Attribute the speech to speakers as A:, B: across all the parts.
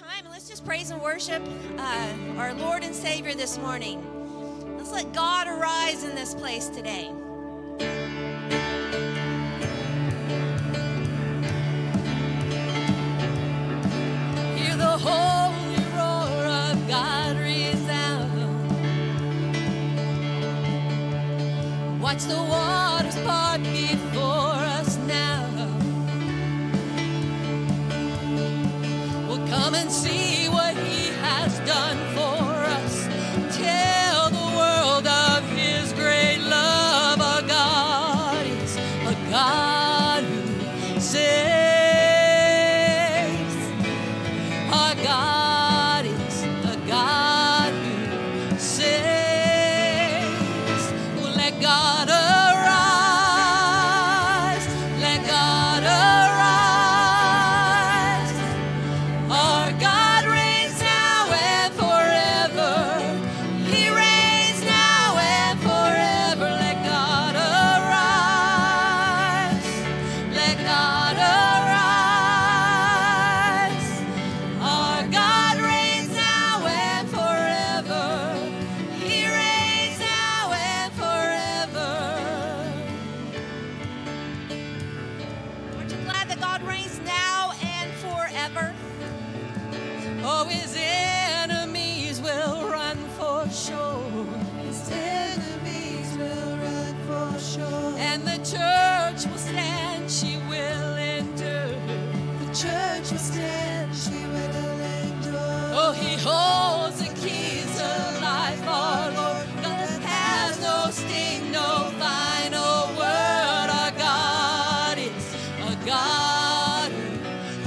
A: time and let's just praise and worship our Lord and Savior this morning. Let's let God arise in this place today. Hear the holy roar of God resound. Watch the waters part before us now. Come and see what he has done for us. Tell the world of his great love. Our God is a God who saves. Our God is a God who saves. Well, let God arise. Let God arise. Our God reigns now and forever. He reigns now and forever. Let God arise. Let God arise. Our God reigns now and forever. He reigns now and forever. Aren't you glad that God reigns now and forever? Oh, his enemies will run for sure. His enemies will run for sure. And the church will stand, she will endure. The church will stand, she will endure. Oh, he holds the keys of life, our Lord. God has no sting, no final word. Our God is a God who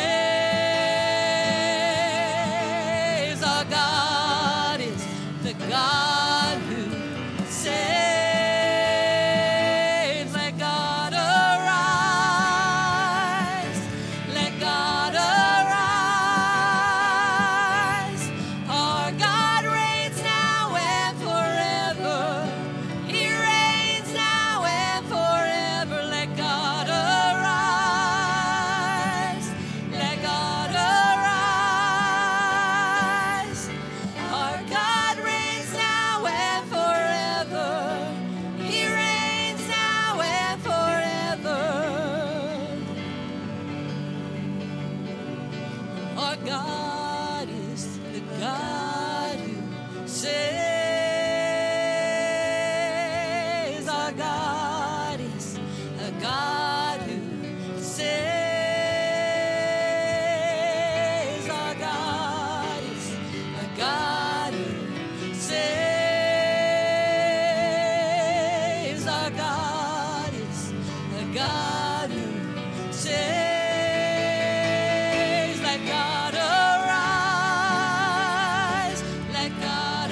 A: saves. Our God is the God who saves. Let God arise. Let God arise. Our God reigns now and forever. He reigns now and forever. Let God arise. Let God arise. Our God reigns now and forever. He reigns now and forever. Our God is the God who saves. Our God is a God who saves. Our God is a God who saves. Our God is a God who saves. Let God arise. Let God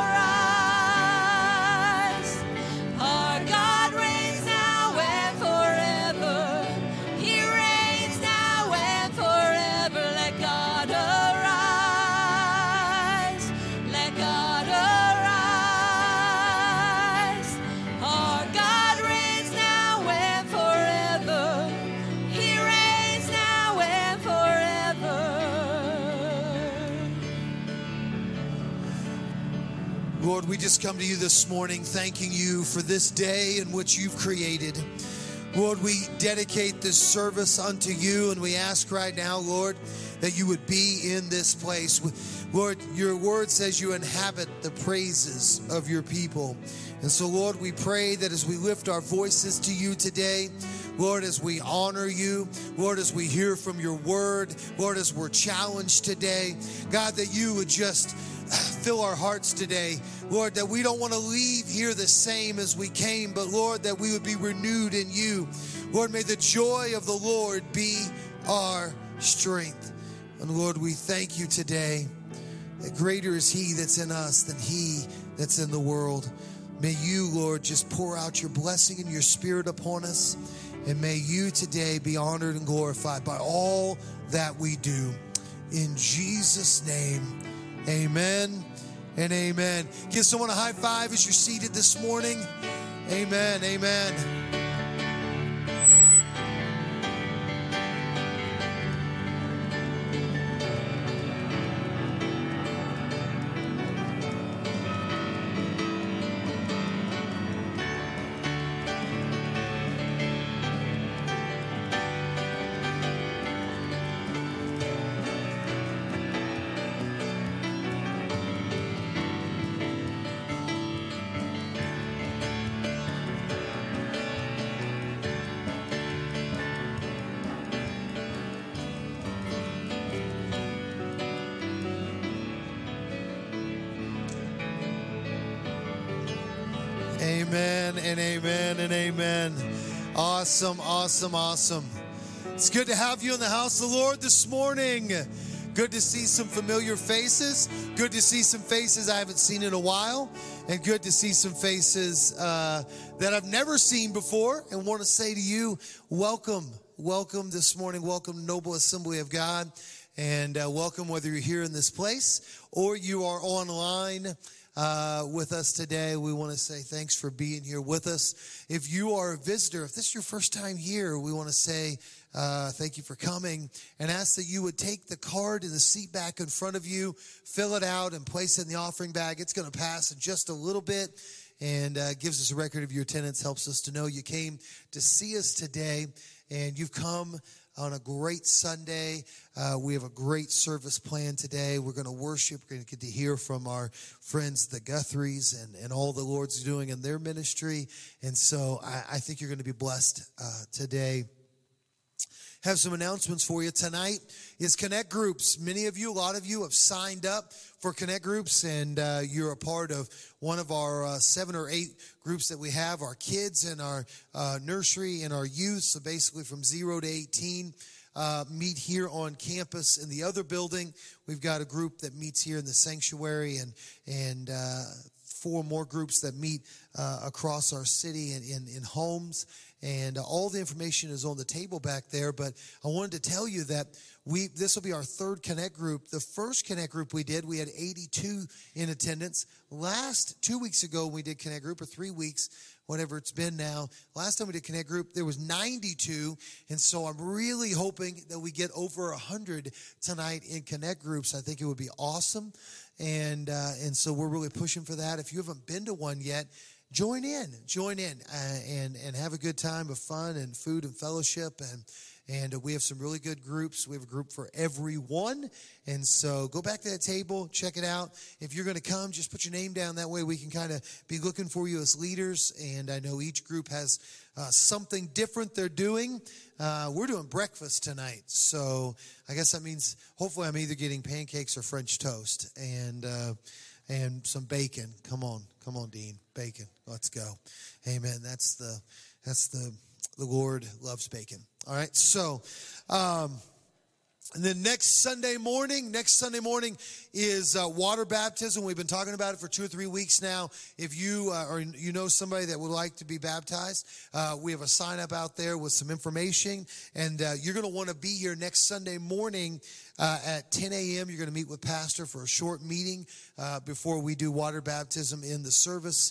A: arise. Our God reigns now and forever. He reigns now and forever. Let God arise. Let God arise. Our God reigns now and forever. He reigns now and forever.
B: Lord, we just come to you this morning thanking you for this day in which you've created. Lord, we dedicate this service unto you, and we ask right now, Lord, that you would be in this place. Lord, your word says you inhabit the praises of your people. And so, Lord, we pray that as we lift our voices to you today, Lord, as we honor you, Lord, as we hear from your word, Lord, as we're challenged today, God, that you would just fill our hearts today. Lord, that we don't want to leave here the same as we came, but Lord, that we would be renewed in you. Lord, may the joy of the Lord be our strength. And Lord, we thank you today that greater is he that's in us than he that's in the world. May you, Lord, just pour out your blessing and your spirit upon us. And may you today be honored and glorified by all that we do. In Jesus' name, amen and amen. Give someone a high five as you're seated this morning. Amen, amen. Amen and amen and amen. Awesome, awesome, awesome. It's good to have you in the house of the Lord this morning. Good to see some familiar faces. Good to see some faces I haven't seen in a while. And good to see some faces that I've never seen before. And want to say to you, welcome. Welcome this morning. Welcome, Noble Assembly of God. And welcome whether you're here in this place or you are online with us today. We want to say thanks for being here with us. If you are a visitor, if this is your first time here, we want to say thank you for coming and ask that you would take the card in the seat back in front of you, fill it out and place it in the offering bag. It's going to pass in just a little bit and gives us a record of your attendance, helps us to know you came to see us today and you've come on a great Sunday. We have a great service planned today. We're going to worship. We're going to get to hear from our friends, the Guthries, and all the Lord's doing in their ministry. And so I think you're going to be blessed today. Have some announcements for you. Tonight is Connect Groups. Many of you, a lot of you have signed up for Connect Groups, and you're a part of one of our 7 or 8 groups that we have, our kids and our nursery and our youth. So basically from 0 to 18, meet here on campus in the other building. We've got a group that meets here in the sanctuary and 4 more groups that meet across our city and in homes. And all the information is on the table back there. But I wanted to tell you that this will be our 3rd Connect group. The first Connect group we did, we had 82 in attendance. 2 weeks ago, we did Connect group, or 3 weeks, whatever it's been now. Last time we did Connect group, there was 92. And so I'm really hoping that we get over 100 tonight in Connect groups. I think it would be awesome. And so we're really pushing for that. If you haven't been to one yet, join in and have a good time of fun and food and fellowship. And we have some really good groups. We have a group for everyone. And so go back to that table, check it out. If you're going to come, just put your name down. That way we can kind of be looking for you as leaders. And I know each group has something different they're doing. We're doing breakfast tonight. So I guess that means hopefully I'm either getting pancakes or French toast and some bacon. Come on, Dean. Bacon. Let's go. Amen. That's the Lord loves bacon. All right. So, and then next Sunday morning is water baptism. We've been talking about it for 2 or 3 weeks now. If you or you know somebody that would like to be baptized, we have a sign up out there with some information. And you're going to want to be here next Sunday morning at 10 a.m. You're going to meet with Pastor for a short meeting before we do water baptism in the service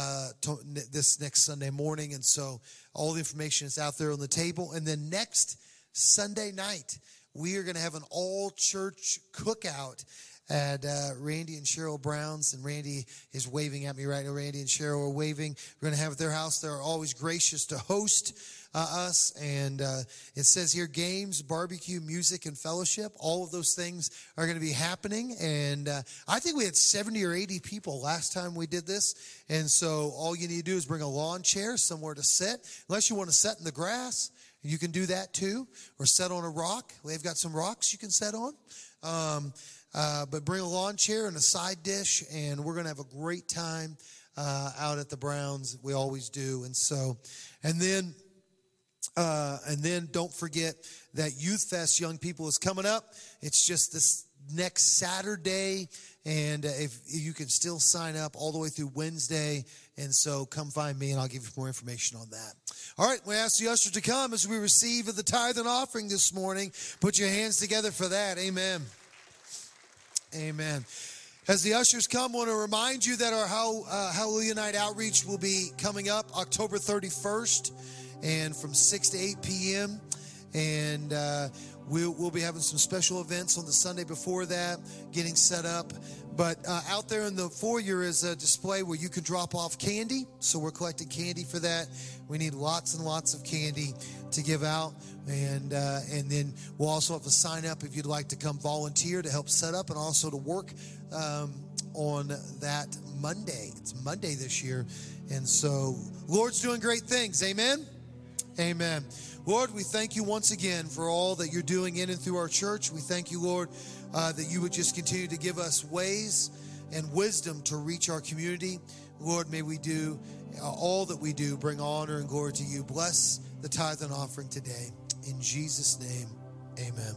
B: this next Sunday morning. And so all the information is out there on the table. And then next Sunday night, we are going to have an all-church cookout at Randy and Cheryl Brown's. And Randy is waving at me right now. Randy and Cheryl are waving. We're going to have at their house. They're always gracious to host us. And it says here, games, barbecue, music, and fellowship. All of those things are going to be happening. And I think we had 70 or 80 people last time we did this. And so all you need to do is bring a lawn chair, somewhere to sit. Unless you want to sit in the grass, you can do that too. Or sit on a rock. They've got some rocks you can sit on. But bring a lawn chair and a side dish. And we're going to have a great time out at the Browns. We always do. And so, and then don't forget that Youth Fest Young People is coming up. It's just this next Saturday, and if you can still sign up all the way through Wednesday, and so come find me and I'll give you more information on that. All right, we ask the ushers to come as we receive the tithe and offering this morning. Put your hands together for that. Amen. Amen. As the ushers come, I want to remind you that our Hallelujah Night Outreach will be coming up October 31st. And from 6 to 8 p.m. And we'll be having some special events on the Sunday before that, getting set up. But out there in the foyer is a display where you can drop off candy. So we're collecting candy for that. We need lots and lots of candy to give out. And then we'll also have a sign up if you'd like to come volunteer to help set up and also to work on that Monday. It's Monday this year. And so Lord's doing great things. Amen. Amen. Lord, we thank you once again for all that you're doing in and through our church. We thank you, Lord, that you would just continue to give us ways and wisdom to reach our community. Lord, may we do all that we do, bring honor and glory to you. Bless the tithe and offering today. In Jesus' name, amen.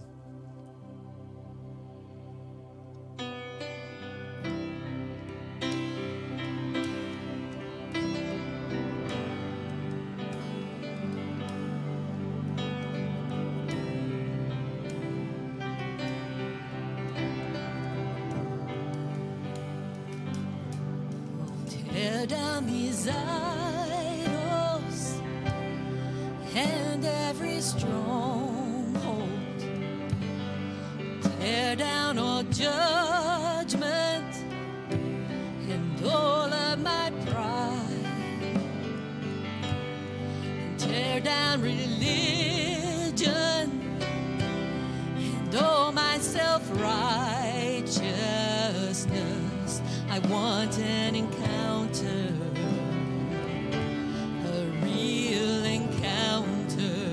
A: Tear down these idols and every stronghold. Tear down all judgment and all of my pride. And tear down religion and all my self-righteousness. I want an encounter, a real encounter.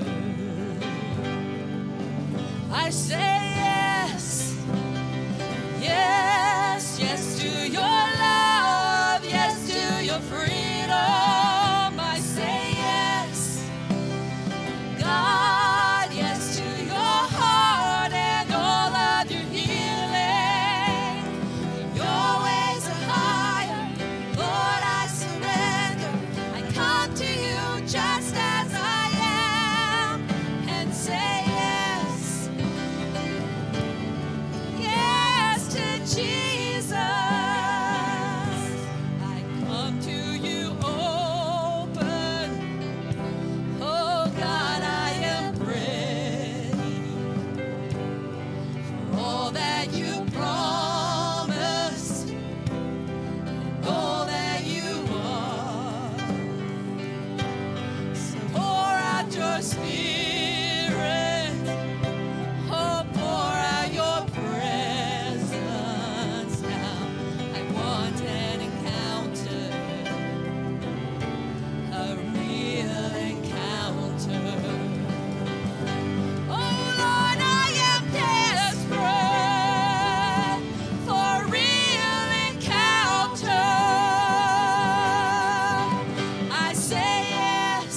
A: I say yes, yes, yes to your love, yes to your freedom. I say yes, God, yes to your heart and all of your healing. Your ways are higher, Lord, I surrender. I come to you just as I am and say yes, yes to Jesus. I come to you open. Oh God, I am ready for all that you promised, all that you are. So pour out your spirit, oh, pour out your presence now. I want an encounter, a real encounter. Oh Lord, I am desperate for a real encounter. I say yes,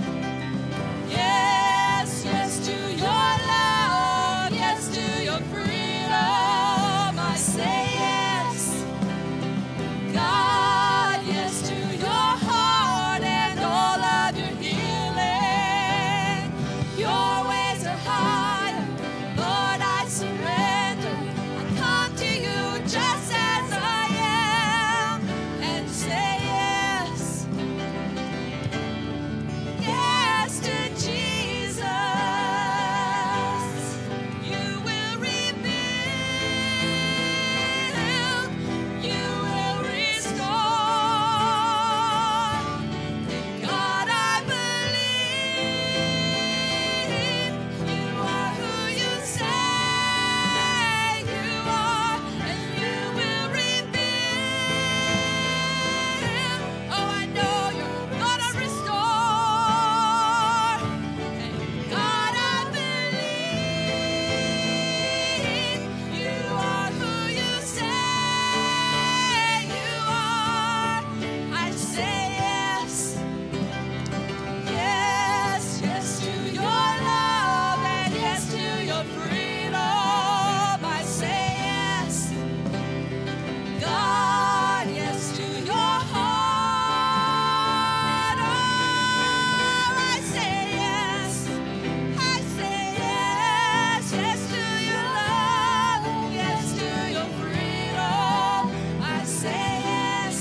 A: yes, yes to your love, yes to your freedom. I say yes, God, yes to your heart and all of your healing. Your ways are higher, Lord, I surrender. I come to you just as I am and say yes, yes to Jesus. You will rebuild, you will restore. God, I believe you are who you say you are, and you will rebuild. Oh, I know you're gonna restore. And God, I believe you are who you say you are. I say yes, yes, yes to your love and yes to your freedom. I say yes, God, yes to your heart. Oh, I say yes, I say yes, yes to your love, yes to your freedom. I say yes,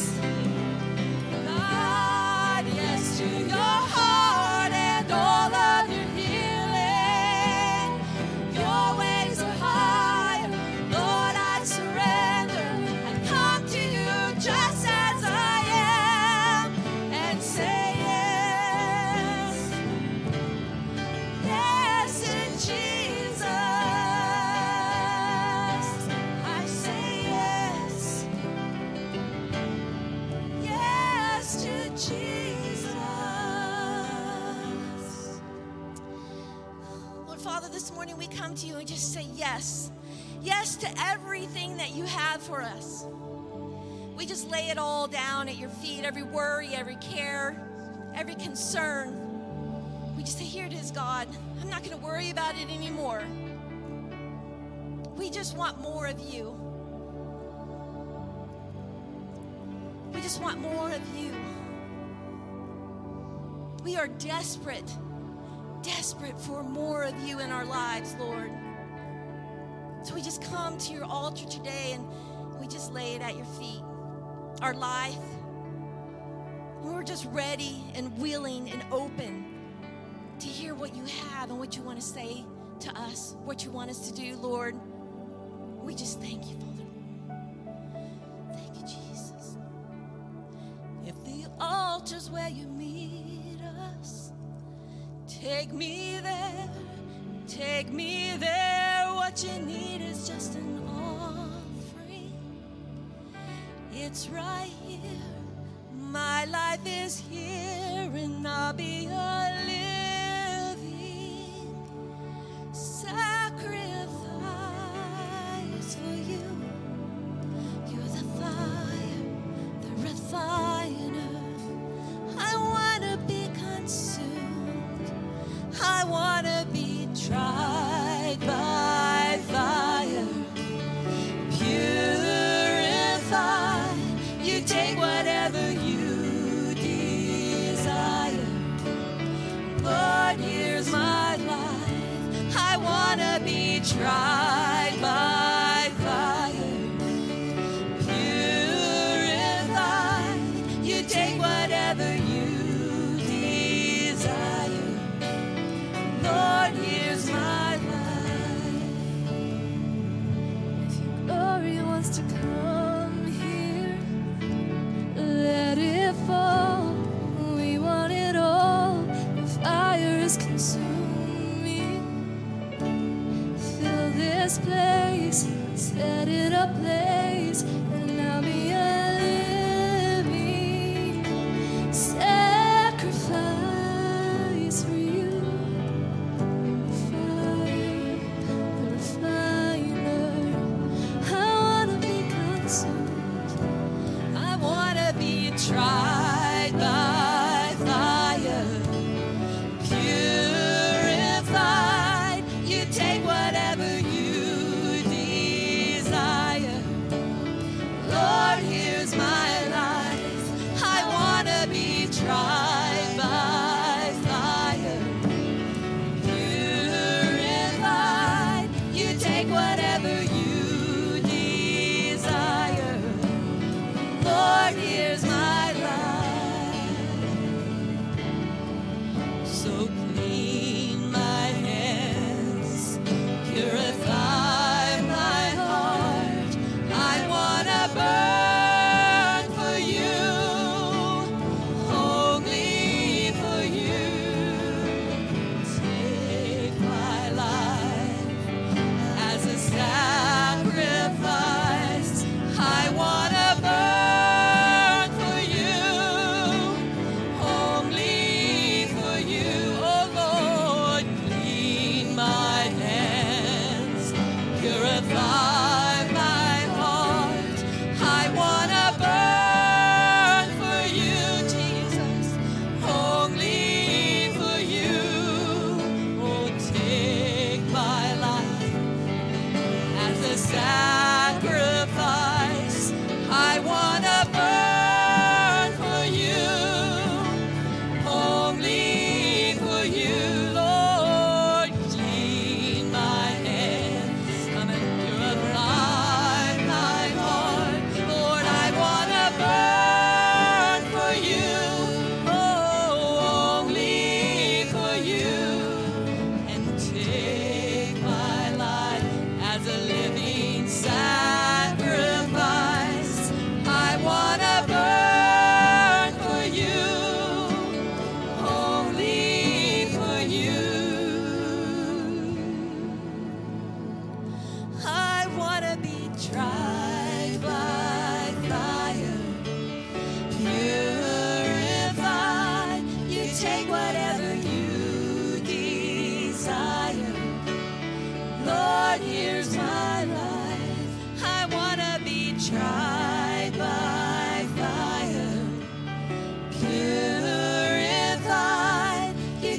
A: God, yes to your heart and all of your healing. Your ways are higher, Lord, I surrender. I come to you just as I am and say yes, yes to Jesus. I say yes, yes to Jesus. Lord Father, this morning we come to you and just say yes. Yes to everything that you have for us. We just lay it all down at your feet, every worry, every care, every concern. We just say, here it is, God. I'm not going to worry about it anymore. We just want more of you. We just want more of you. We are desperate for more of you in our lives, Lord. So we just come to your altar today and we just lay it at your feet. Our life. And we're just ready and willing and open to hear what you have and what you want to say to us, what you want us to do, Lord. We just thank you, Father. Thank you, Jesus. If the altar's where you meet us, take me there, take me there. What you need is just an offering. It's right here. My life is here, and I'll be a living sacrifice for you. You're the fire, the refiner. I want to be consumed. I want to be tried by fire. Purify. You take whatever you desire. Lord, here's my life. I want to be tried by fire. Purify. You take whatever you desire. Lord, here's my life. If your glory wants to come here, let it fall. We want it all. The fire is consuming. Fill this place, set it ablaze, and I'll be a living sacrifice for you. Fire, the refiner. I wanna be consumed. I wanna be tried by fire. Purified. You take whatever you desire. Lord, here's my life. I wanna be tried by fire. Purified. You take whatever you desire. Lord, here's my life. So clean my hands, purify my heart. I wanna burn for you, only for you. Take my life as a sacrifice. I wanna burn for you, only for you, oh Lord.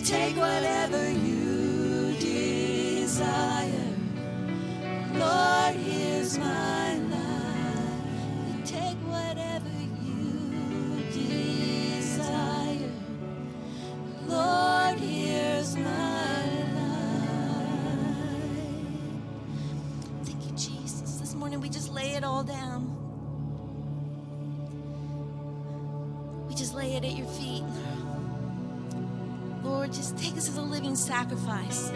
A: take whatever you desire. Lord, here's my life. You take whatever you desire. Lord, here's my life. Thank you, Jesus. This morning we just lay it all down. We just lay it at your feet. Lord, just take us as a living sacrifice.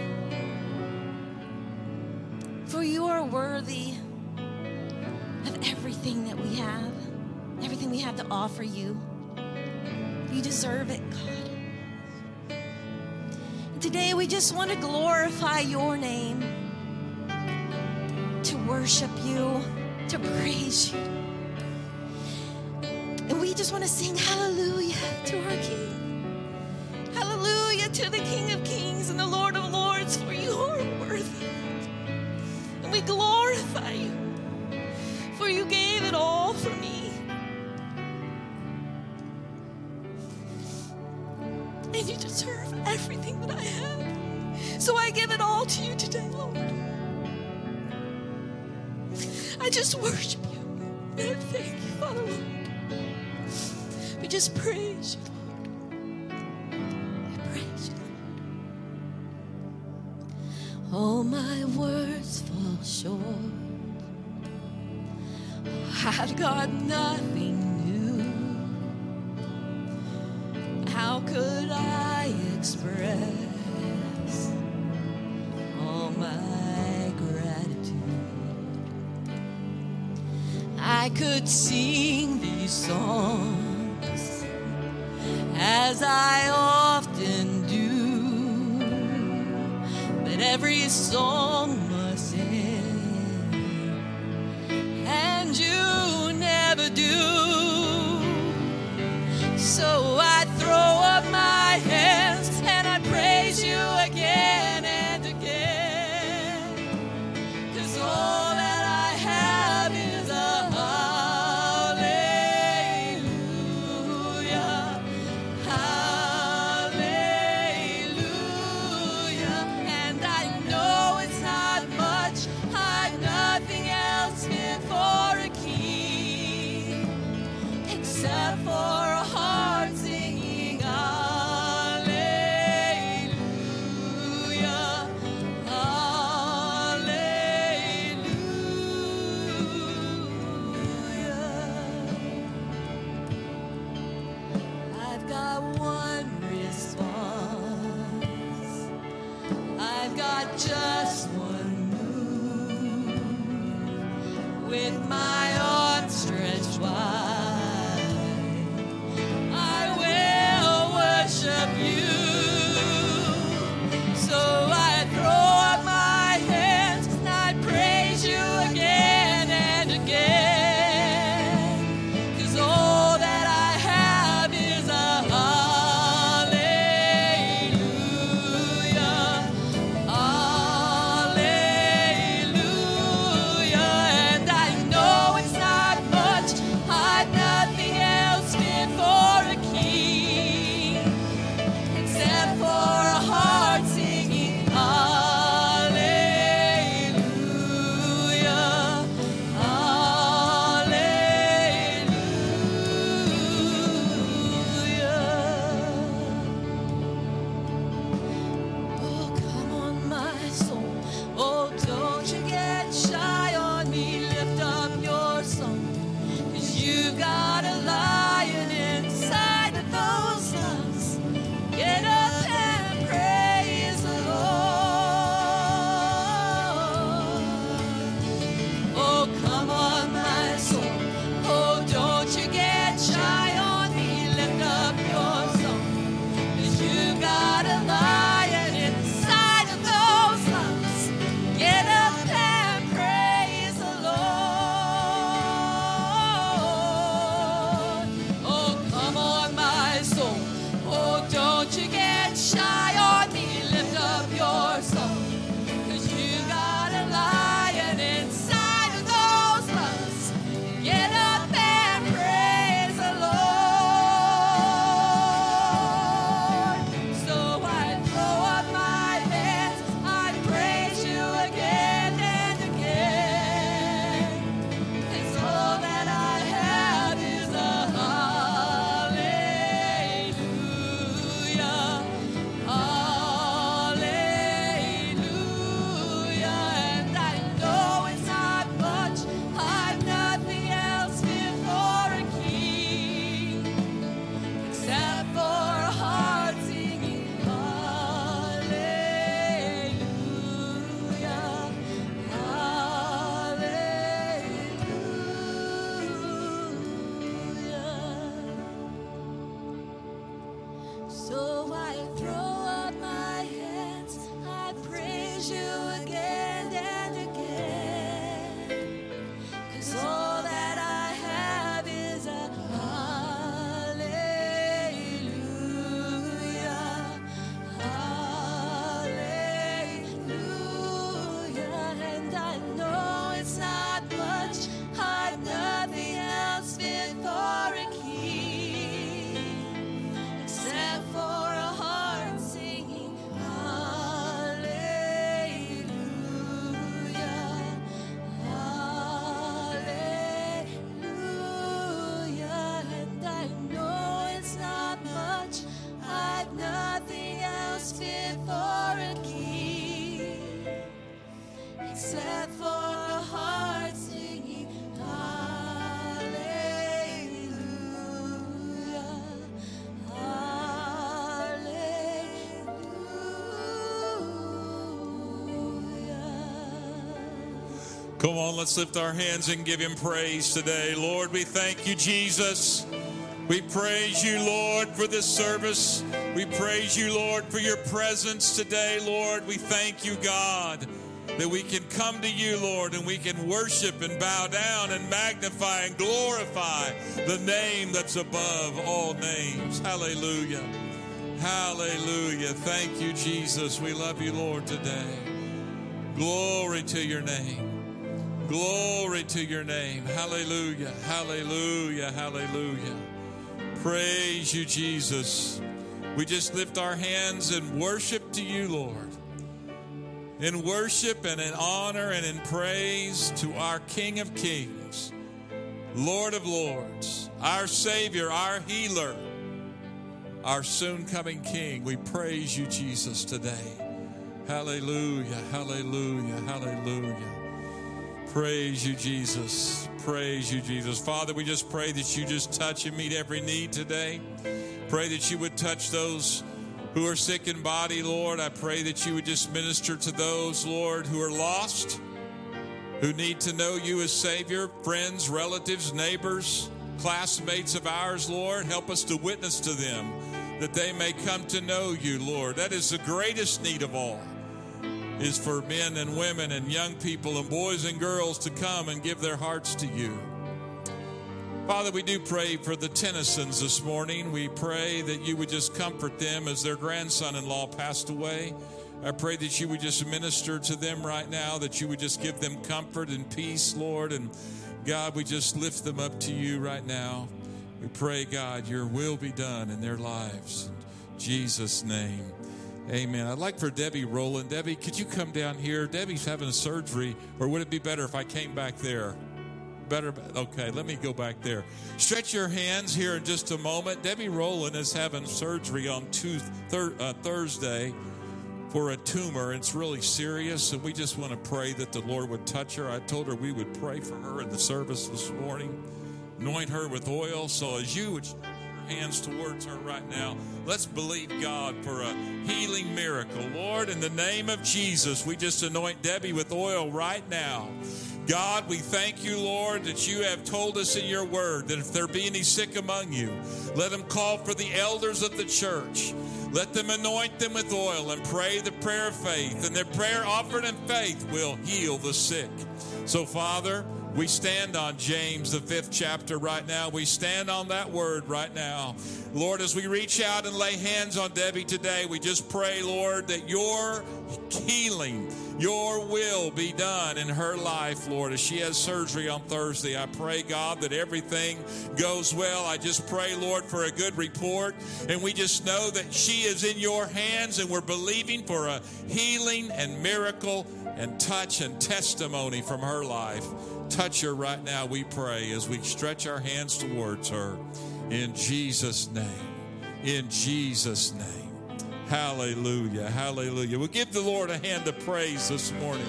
A: For you are worthy of everything that we have to offer you. You deserve it, God. And today we just want to glorify your name, to worship you, to praise you. And we just want to sing hallelujah to our King. Hallelujah to the King of Kings and the Lord of Lords, for you are worthy. And we glorify you, for you gave it all for me. And you deserve everything that I have. So I give it all to you today, Lord. I just worship you. And I thank you, Father, Lord. We just praise you, Lord. I praise you, Lord. All my words fall short. I've got nothing new. How could I express all my gratitude? I could sing these songs as I often do, but every song must end, and you never do. So I throw up my hands and I praise you again and again, 'cause all that I have is a hallelujah, hallelujah. And I know it's not much, you again and again. 'Cause all that I have is a hallelujah, hallelujah. And I know it's not much, I've nothing else fit for a king, except for a heart singing hallelujah, hallelujah. And I know it's not much, I've nothing else fit for a king, except for a heart singing hallelujah, hallelujah.
C: Come on, let's lift our hands and give him praise today. Lord, we thank you, Jesus. We praise you, Lord, for this service. We praise you, Lord, for your presence today, Lord. We thank you, God, that we can come to you, Lord, and we can worship and bow down and magnify and glorify the name that's above all names. Hallelujah. Hallelujah. Thank you, Jesus. We love you, Lord, today. Glory to your name. Glory to your name. Hallelujah. Hallelujah. Hallelujah. Praise you, Jesus. We just lift our hands and worship to you, Lord. In worship and in honor and in praise to our King of Kings, Lord of Lords, our Savior, our healer, our soon coming King. We praise you, Jesus, today. Hallelujah, hallelujah, hallelujah. Praise you, Jesus. Praise you, Jesus. Father, we just pray that you just touch and meet every need today. Pray that you would touch those who are sick in body, Lord. I pray that you would just minister to those, Lord, who are lost, who need to know you as Savior, friends, relatives, neighbors, classmates of ours, Lord. Help us to witness to them that they may come to know you, Lord. That is the greatest need of all, is for men and women and young people and boys and girls to come and give their hearts to you. Father, we do pray for the Tennysons this morning. We pray that you would just comfort them as their grandson-in-law passed away. I pray that you would just minister to them right now, that you would just give them comfort and peace, Lord. And God, we just lift them up to you right now. We pray, God, your will be done in their lives. In Jesus' name, amen. I'd like for Debbie Rowland. Debbie, could you come down here? Debbie's having a surgery, or would it be better if I came back there? Better? Okay, let me go back there. Stretch your hands here in just a moment. Debbie Rowland is having surgery on Thursday for a tumor. It's really serious, and we just want to pray that the Lord would touch her. I told her we would pray for her in the service this morning, anoint her with oil. So as you would stretch your hands towards her right now, let's believe God for a healing miracle. Lord, in the name of Jesus, we just anoint Debbie with oil right now. God, we thank you, Lord, that you have told us in your word that if there be any sick among you, let them call for the elders of the church. Let them anoint them with oil and pray the prayer of faith, and their prayer offered in faith will heal the sick. So, Father, we stand on James, the 5th chapter right now. We stand on that word right now. Lord, as we reach out and lay hands on Debbie today, we just pray, Lord, that your healing, your will be done in her life, Lord, as she has surgery on Thursday. I pray, God, that everything goes well. I just pray, Lord, for a good report. And we just know that she is in your hands, and we're believing for a healing and miracle and touch and testimony from her life. Touch her right now, we pray, as we stretch our hands towards her. In Jesus' name. In Jesus' name. Hallelujah. Hallelujah. We'll give the Lord a hand of praise this morning.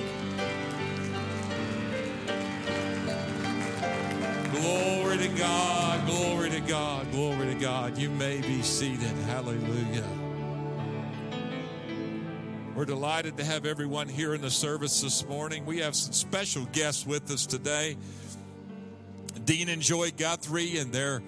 C: Glory to God. Glory to God. Glory to God. You may be seated. Hallelujah. We're delighted to have everyone here in the service this morning. We have some special guests with us today. Dean and Joy Guthrie and their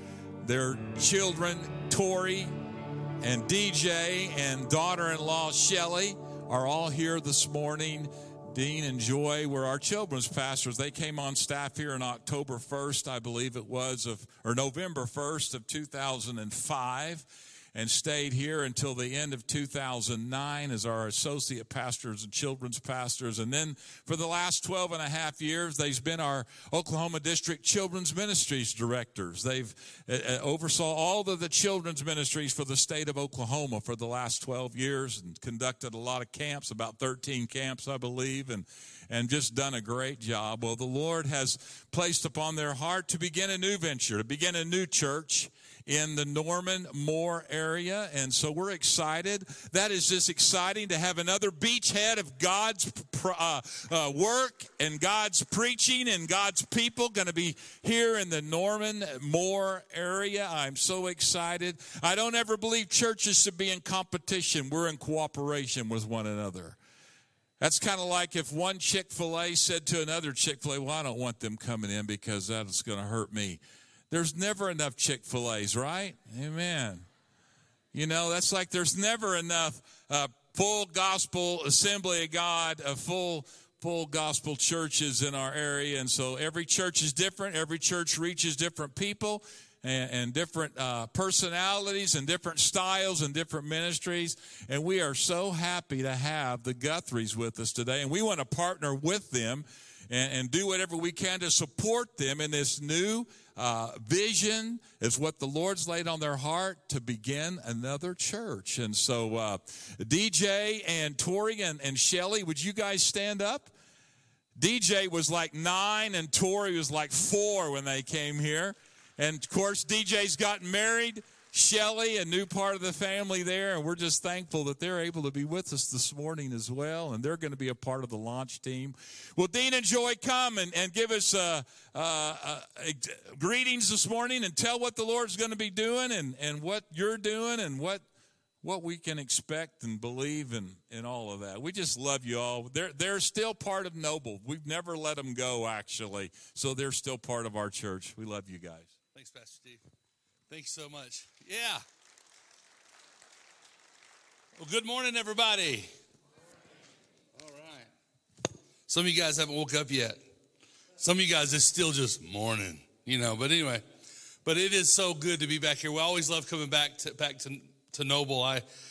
C: children, Tori and DJ, and daughter-in-law Shelley are all here this morning. Dean and Joy were our children's pastors. They came on staff here on October 1st, I believe it was, or November 1st of 2005, and stayed here until the end of 2009 as our associate pastors and children's pastors. And then for the last 12 and a half years, they've been our Oklahoma District Children's Ministries directors. They've oversaw all of the children's ministries for the state of Oklahoma for the last 12 years and conducted a lot of camps, about 13 camps, I believe, and just done a great job. Well, the Lord has placed upon their heart to begin a new venture, to begin a new church in the Norman Moore area, and so we're excited. That is just exciting to have another beachhead of God's work and God's preaching and God's people going to be here in the Norman Moore area. I'm so excited. I don't ever believe churches should be in competition. We're in cooperation with one another. That's kind of like if one Chick-fil-A said to another Chick-fil-A, well, I don't want them coming in because that's going to hurt me. There's never enough Chick-fil-A's, right? Amen. You know, that's like there's never enough full gospel assembly of God, full gospel churches in our area. And so every church is different. Every church reaches different people and different personalities and different styles and different ministries. And we are so happy to have the Guthries with us today. And we want to partner with them and do whatever we can to support them in this new vision is what the Lord's laid on their heart to begin another church. And so DJ and Tori and Shelly, would you guys stand up? DJ was like 9 and Tori was like 4 when they came here. And of course, DJ's gotten married. Shelly, a new part of the family there, and we're just thankful that they're able to be with us this morning as well, and they're going to be a part of the launch team. Will Dean and Joy come and give us greetings this morning and tell what the Lord's going to be doing and what you're doing and what we can expect and believe in all of that. We just love you all. They're still part of Noble. We've never let them go, actually, so they're still part of our church. We love you guys.
D: Thanks, Pastor Steve. Thanks so much. Yeah. Well, good morning, everybody. All right. Some of you guys haven't woke up yet. Some of you guys, it's still just morning, you know. But anyway, but it is so good to be back here. We always love coming back to Noble.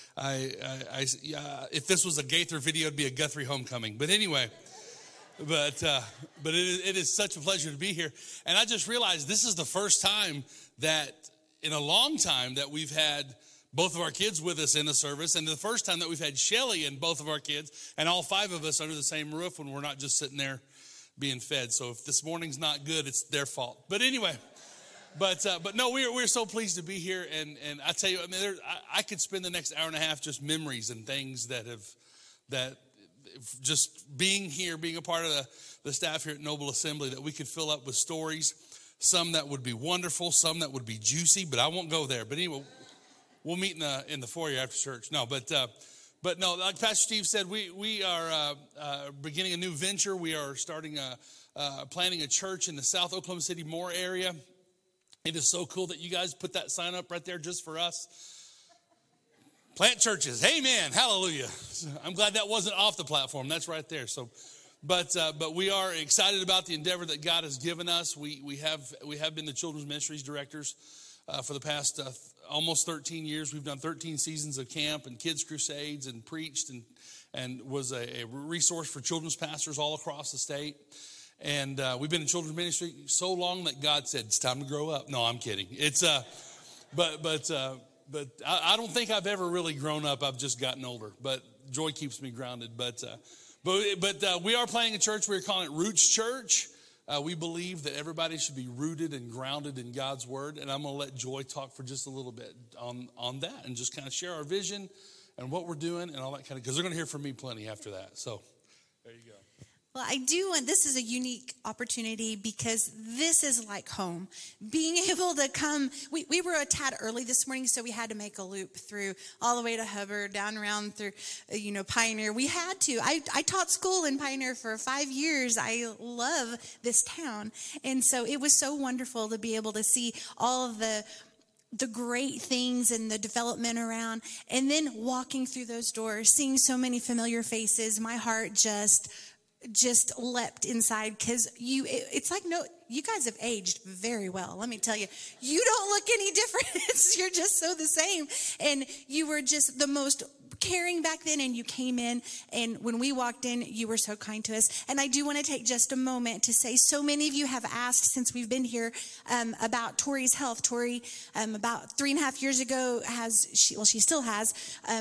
D: If this was a Gaither video, it'd be a Guthrie homecoming. But anyway. But it is such a pleasure to be here. And I just realized this is the first time that in a long time that we've had both of our kids with us in the service, and the first time that we've had Shelly and both of our kids and all 5 of us under the same roof when we're not just sitting there being fed. So if this morning's not good, it's their fault. But anyway, but no, we're so pleased to be here. And I tell you, I mean, I could spend the next hour and a half just memories and things that just being here, being a part of the staff here at Noble Assembly, that we could fill up with stories, some that would be wonderful, some that would be juicy, but I won't go there. But anyway, we'll meet in the foyer after church. No, but no, like Pastor Steve said, we are beginning a new venture. We are starting planning a church in the South Oklahoma City Moore area. It is so cool that you guys put that sign up right there just for us. Plant churches. Amen. Hallelujah. I'm glad that wasn't off the platform. That's right there. So, but we are excited about the endeavor that God has given us. We have been the children's ministries directors for the past almost 13 years. We've done 13 seasons of camp and kids crusades and preached and was a resource for children's pastors all across the state. And we've been in children's ministry so long that God said, it's time to grow up. No, I'm kidding. It's But I don't think I've ever really grown up. I've just gotten older. But joy keeps me grounded. But we are planning a church. We're calling it Roots Church. We believe that everybody should be rooted and grounded in God's word. And I'm going to let Joy talk for just a little bit on that and just kind of share our vision and what we're doing and all that kind of, because they're going to hear from me plenty after that. So there you go.
E: Well, I do, and this is a unique opportunity because this is like home. Being able to come, we were a tad early this morning, so we had to make a loop through all the way to Hubbard, down around through, Pioneer. We had to. I taught school in Pioneer for 5 years. I love this town. And so it was so wonderful to be able to see all of the the great things and the development around, and then walking through those doors, seeing so many familiar faces, my heart just leapt inside, because it's like, no, you guys have aged very well. Let me tell you, you don't look any different. You're just so the same. And you were just the most caring back then, and you came in, and when we walked in, you were so kind to us. And I do want to take just a moment to say, so many of you have asked since we've been here about Tori's health. Tori, about 3.5 years ago, she still has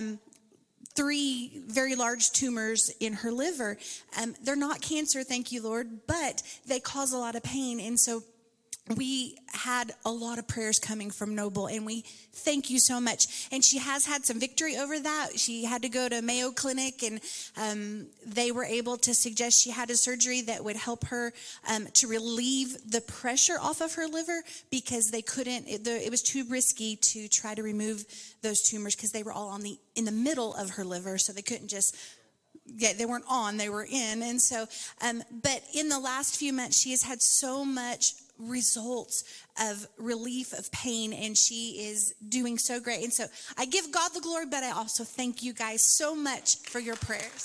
E: 3 very large tumors in her liver. They're not cancer, thank you, Lord, but they cause a lot of pain. And so we had a lot of prayers coming from Noble, and we thank you so much. And she has had some victory over that. She had to go to Mayo Clinic, and they were able to suggest she had a surgery that would help her to relieve the pressure off of her liver, because they couldn't, it was too risky to try to remove those tumors, because they were all in the middle of her liver, so they couldn't just... Yeah, they weren't on, they were in. And so, but in the last few months, she has had so much results of relief of pain, and she is doing so great. And so I give God the glory, but I also thank you guys so much for your prayers.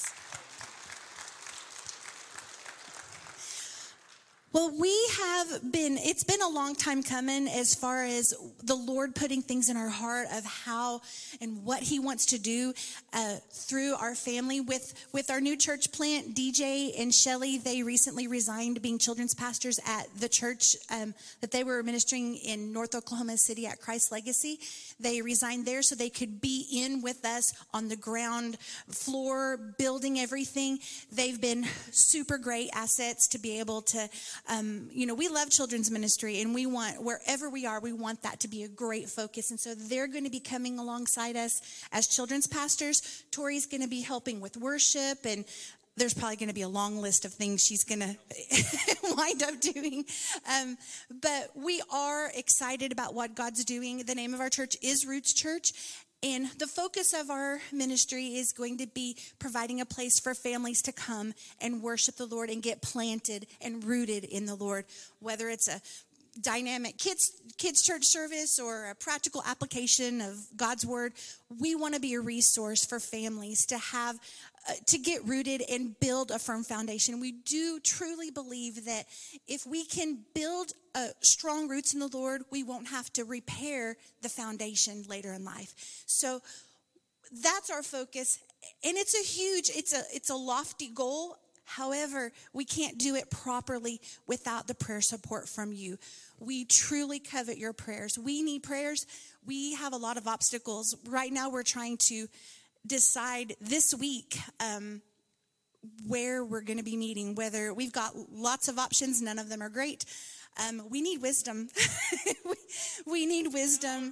E: Well, it's been a long time coming as far as the Lord putting things in our heart of how and what he wants to do through our family. With our new church plant, DJ and Shelly, they recently resigned being children's pastors at the church that they were ministering in North Oklahoma City at Christ Legacy. They resigned there so they could be in with us on the ground floor, building everything. They've been super great assets to be able to, we love children's ministry, and we want, wherever we are, we want that to be a great focus. And so they're going to be coming alongside us as children's pastors. Tori's going to be helping with worship, and there's probably going to be a long list of things she's going to wind up doing. But we are excited about what God's doing. The name of our church is Roots Church. And the focus of our ministry is going to be providing a place for families to come and worship the Lord and get planted and rooted in the Lord. Whether it's a dynamic kids church service or a practical application of God's word, we want to be a resource for families to have to get rooted and build a firm foundation. We do truly believe that if we can build strong roots in the Lord, we won't have to repair the foundation later in life. So that's our focus, and it's a lofty goal. However, we can't do it properly without the prayer support from you. We truly covet your prayers. We need prayers. We have a lot of obstacles. Right now, we're trying to decide this week where we're going to be meeting, whether we've got lots of options. None of them are great. We need wisdom. we need wisdom.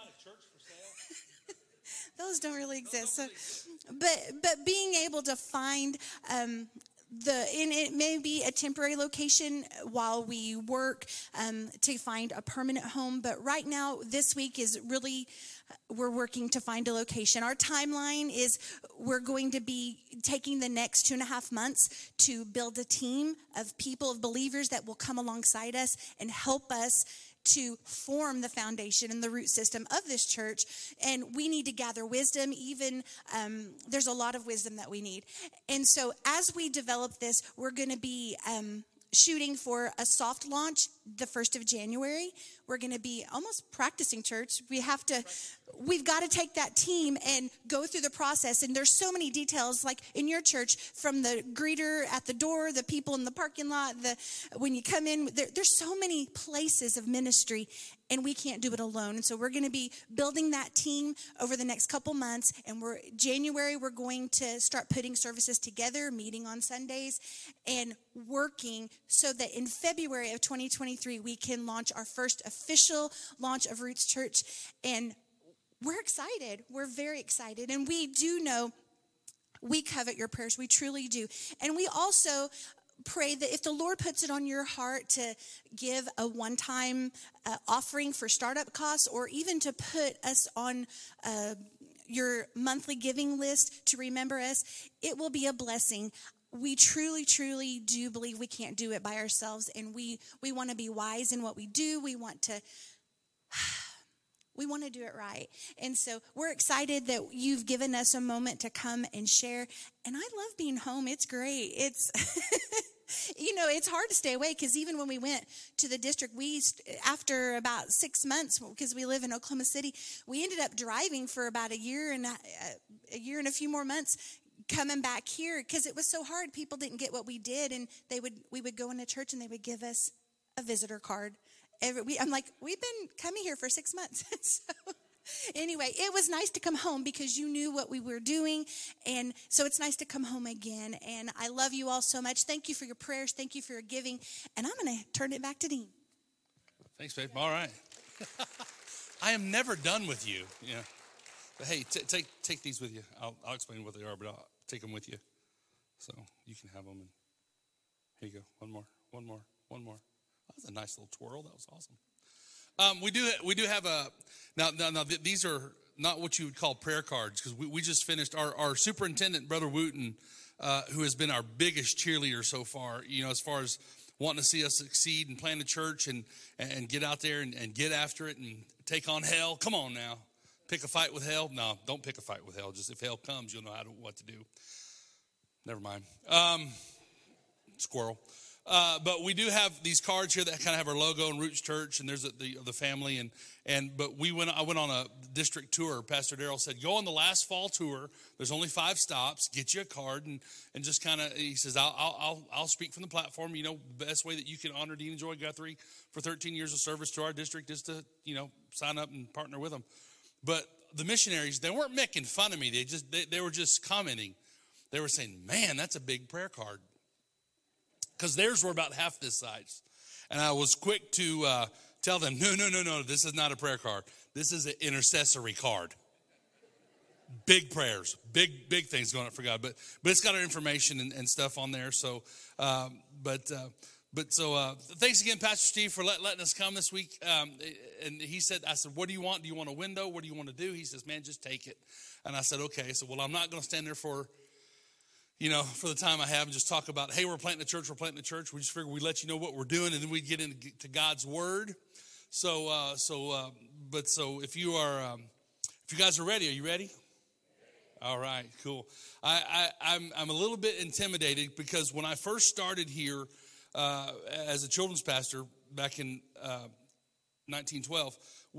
E: Those don't really exist. So, but being able to find and it may be a temporary location while we work to find a permanent home. But right now, this week is really, we're working to find a location. Our timeline is we're going to be taking the next 2.5 months to build a team of people, of believers that will come alongside us and help us to form the foundation and the root system of this church. And we need to gather wisdom. Even there's a lot of wisdom that we need. And so as we develop this, we're going to be shooting for a soft launch the 1st of January. We're going to be almost practicing church. We've got to take that team and go through the process. And there's so many details, like in your church, from the greeter at the door, the people in the parking lot, when you come in, there's so many places of ministry, and we can't do it alone. And so we're going to be building that team over the next couple months. And January, we're going to start putting services together, meeting on Sundays, and working so that in February of 2023, we can launch our first official launch of Roots Church. And we're excited. We're very excited. And we do know we covet your prayers. We truly do. And we also pray that if the Lord puts it on your heart to give a one-time offering for startup costs, or even to put us on your monthly giving list to remember us, it will be a blessing. We truly, truly do believe we can't do it by ourselves, and we want to be wise in what we do. We want to We want to do it right. And so we're excited that you've given us a moment to come and share. And I love being home. It's great. It's, it's hard to stay away because even when we went to the district, after about 6 months, because we live in Oklahoma City, we ended up driving for about a year and a few more months coming back here because it was so hard. People didn't get what we did, and we would go into church and they would give us a visitor card. I'm like, we've been coming here for 6 months. So anyway, it was nice to come home because you knew what we were doing. And so it's nice to come home again. And I love you all so much. Thank you for your prayers. Thank you for your giving. And I'm going to turn it back to Dean.
D: Thanks, babe. All right. I am never done with you. Yeah. But hey, take these with you. I'll explain what they are, but I'll take them with you. So you can have them. And here you go. One more. That was a nice little twirl. That was awesome. We do have a now. These are not what you would call prayer cards because we just finished our superintendent, Brother Wooten, who has been our biggest cheerleader so far. As far as wanting to see us succeed and plant a church and get out there and get after it and take on hell. Come on now, pick a fight with hell. No, don't pick a fight with hell. Just if hell comes, you'll know what to do. Never mind. Squirrel. But we do have these cards here that kind of have our logo and Roots Church, and there's the family, but I went on a district tour. Pastor Darrell said, go on the last fall tour. There's only 5 stops. Get you a card, and just kind of, he says, I'll speak from the platform. Best way that you can honor Dean and Joy Guthrie for 13 years of service to our district is to sign up and partner with them. But the missionaries, they weren't making fun of me. They were just commenting. They were saying, man, that's a big prayer card. Because theirs were about half this size. And I was quick to tell them, no, this is not a prayer card. This is an intercessory card. Big prayers, big things going up for God. But it's got our information and stuff on there. So, thanks again, Pastor Steve, for letting us come this week. And I said, what do you want? Do you want a window? What do you want to do? He says, man, just take it. And I said, okay. So, well, I'm not going to stand there for the time I have and just talk about, hey, we're planting a church. We just figure we let you know what we're doing, and then we get into God's word. So if you guys are ready, are you ready? All right, cool. I'm a little bit intimidated because when I first started here as a children's pastor back in 1912,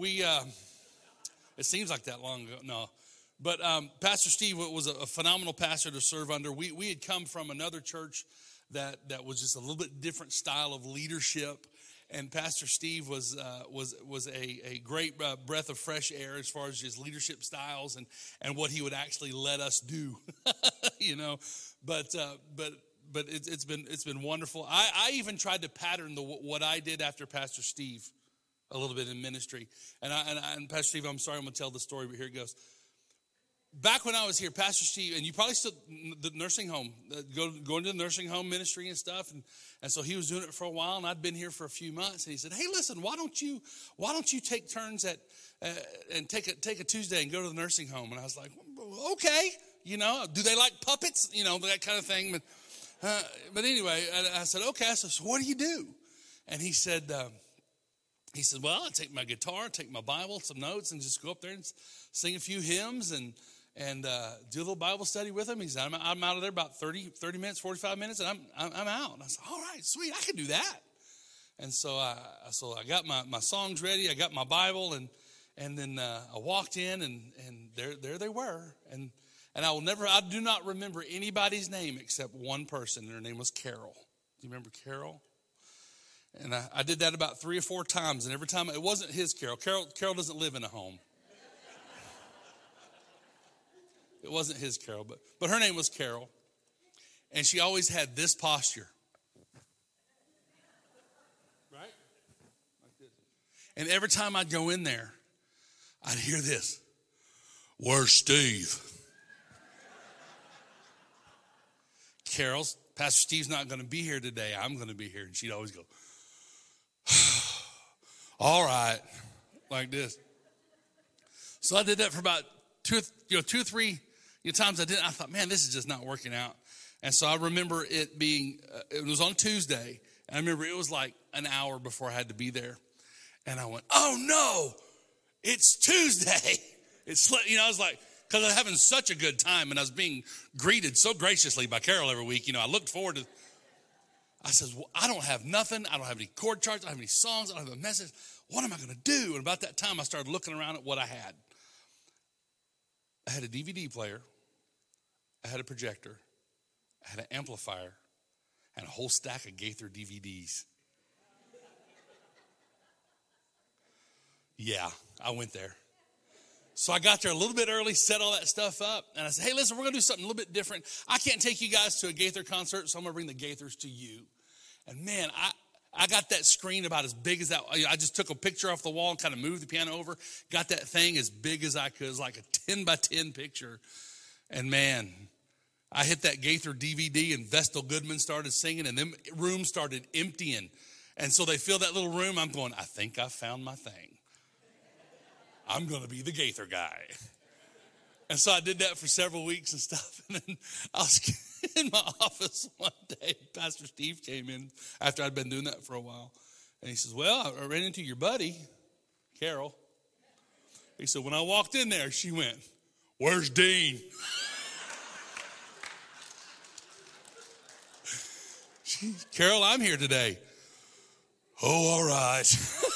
D: it seems like that long ago. No. But Pastor Steve was a phenomenal pastor to serve under. We had come from another church that was just a little bit different style of leadership, and Pastor Steve was a great breath of fresh air as far as his leadership styles and what he would actually let us do, But it's been wonderful. I even tried to pattern what I did after Pastor Steve a little bit in ministry, and Pastor Steve, I'm sorry, I'm going to tell the story, but here it goes. Back when I was here, Pastor Steve, and you probably still, the nursing home, going to the nursing home ministry and stuff, and so he was doing it for a while, and I'd been here for a few months, and he said, hey, listen, why don't you take turns and take a Tuesday and go to the nursing home? And I was like, okay, do they like puppets? That kind of thing. But anyway, I said, okay. I said, so what do you do? And he said, well, I take my guitar, take my Bible, some notes, and just go up there and sing a few hymns and do a little Bible study with him. He said, I'm out of there about 30 minutes, 45 minutes, and I'm out. And I said, all right, sweet, I can do that. And so I got my songs ready. I got my Bible, and then I walked in, and there they were. And I do not remember anybody's name except one person, and her name was Carol. Do you remember Carol? And I did that about 3 or 4 times, and every time, it wasn't his Carol. Carol doesn't live in a home. It wasn't his Carol, but her name was Carol. And she always had this posture. Right? Like this. And every time I'd go in there, I'd hear this. Where's Steve? Pastor Steve's not going to be here today. I'm going to be here. And she'd always go, all right, like this. So I did that for about two or three times. I thought, man, this is just not working out. And so I remember it being, it was on Tuesday. And I remember it was like an hour before I had to be there. And I went, oh no, it's Tuesday. I was like, because I was having such a good time and I was being greeted so graciously by Carol every week. I looked forward to, I said, well, I don't have nothing. I don't have any chord charts. I don't have any songs. I don't have a message. What am I going to do? And about that time, I started looking around at what I had. I had a DVD player. I had a projector. I had an amplifier and a whole stack of Gaither DVDs. Yeah, I went there. So I got there a little bit early, set all that stuff up, and I said, hey, listen, we're going to do something a little bit different. I can't take you guys to a Gaither concert, so I'm going to bring the Gaithers to you. And man, I got that screen about as big as that. I just took a picture off the wall and kind of moved the piano over, got that thing as big as I could. It was like a 10 by 10 picture. And man, I hit that Gaither DVD and Vestal Goodman started singing and them rooms started emptying. And so they filled that little room. I'm going, I think I found my thing. I'm going to be the Gaither guy. And so I did that for several weeks and stuff. And then I was in my office one day. Pastor Steve came in after I'd been doing that for a while. And he says, well, I ran into your buddy, Carol. He said, when I walked in there, she went, where's Dean? Carol, I'm here today. Oh, all right.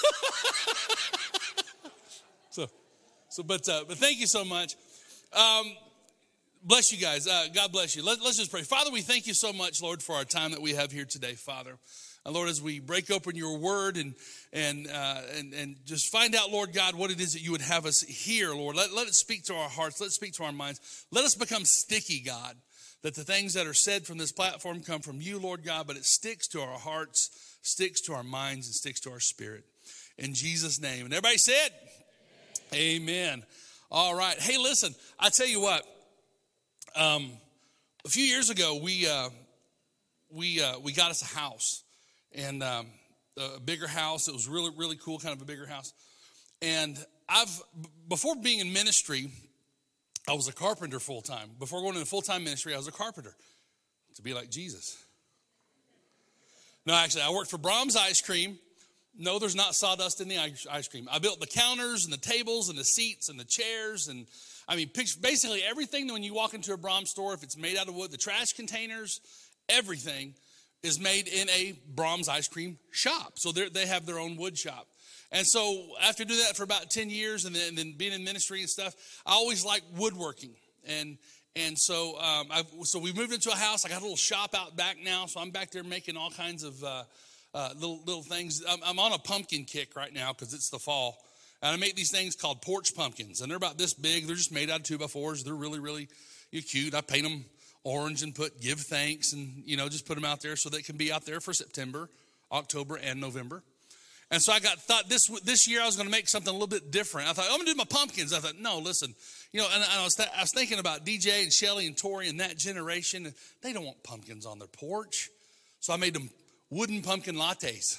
D: But thank you so much. Bless you guys. God bless you. Let's just pray. Father, we thank you so much, Lord, for our time that we have here today, Father. Lord, as we break open your word and just find out, Lord God, what it is that you would have us hear, Lord. Let it speak to our hearts. Let it speak to our minds. Let us become sticky, God, that the things that are said from this platform come from you, Lord God, but it sticks to our hearts, sticks to our minds, and sticks to our spirit. In Jesus' name. And everybody said, amen. All right. Hey, listen, I tell you what, a few years ago, we got us a house and a bigger house. It was really, really cool, kind of a bigger house. And before being in ministry, I was a carpenter full time. Before going into full-time ministry, I was a carpenter to be like Jesus. No, actually, I worked for Brahms Ice Cream. No, there's not sawdust in the ice cream. I built the counters and the tables and the seats and the chairs. And I mean, basically everything that when you walk into a Brahms store, if it's made out of wood, the trash containers, everything is made in a Brahms ice cream shop. So they have their own wood shop. And so after doing that for about 10 years and then being in ministry and stuff, I always liked woodworking. And so we moved into a house. I got a little shop out back now. So I'm back there making all kinds of little things. I'm on a pumpkin kick right now because it's the fall. And I make these things called porch pumpkins. And they're about this big. They're just made out of 2x4s. They're really, really cute. I paint them orange and put give thanks and, just put them out there so they can be out there for September, October, and November. And so I thought this year I was going to make something a little bit different. I thought, I'm going to do my pumpkins. I thought, no, listen. And I was thinking about DJ and Shelly and Tori and that generation. And they don't want pumpkins on their porch. So I made them wooden pumpkin lattes.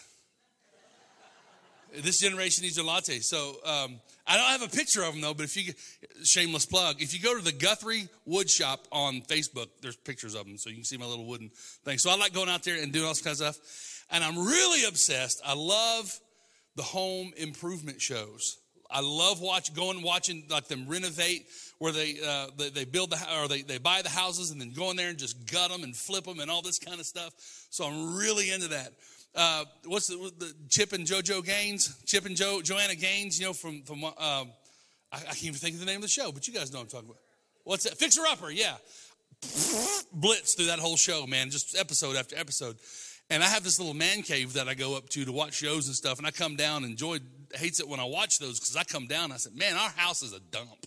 D: This generation needs their lattes. So I don't have a picture of them, though, but shameless plug, if you go to the Guthrie Wood Shop on Facebook, there's pictures of them, so you can see my little wooden thing. So I like going out there and doing all this kind of stuff. And I'm really obsessed. I love the home improvement shows. I love watching like them renovate where they build they buy the houses and then go in there and just gut them and flip them and all this kind of stuff. So I'm really into that. What's the Chip and JoJo Gaines? Chip and Joanna Gaines, from I can't even think of the name of the show, but you guys know what I'm talking about. What's that? Fixer Upper, yeah. Blitz through that whole show, man, just episode after episode. And I have this little man cave that I go up to watch shows and stuff. And I come down and Joy hates it when I watch those because I come down and I said, man, our house is a dump.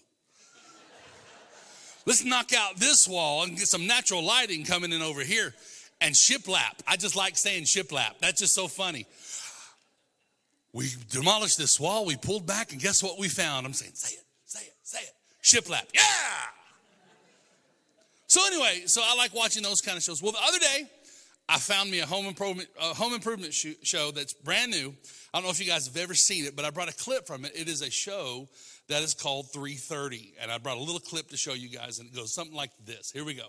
D: Let's knock out this wall and get some natural lighting coming in over here. And shiplap. I just like saying shiplap. That's just so funny. We demolished this wall. We pulled back and guess what we found? I'm saying, say it. Shiplap. Yeah. So anyway, I like watching those kind of shows. Well, the other day, I found me a home improvement show that's brand new. I don't know if you guys have ever seen it, but I brought a clip from it. It is a show that is called 330. And I brought a little clip to show you guys, and it goes something like this. Here we go.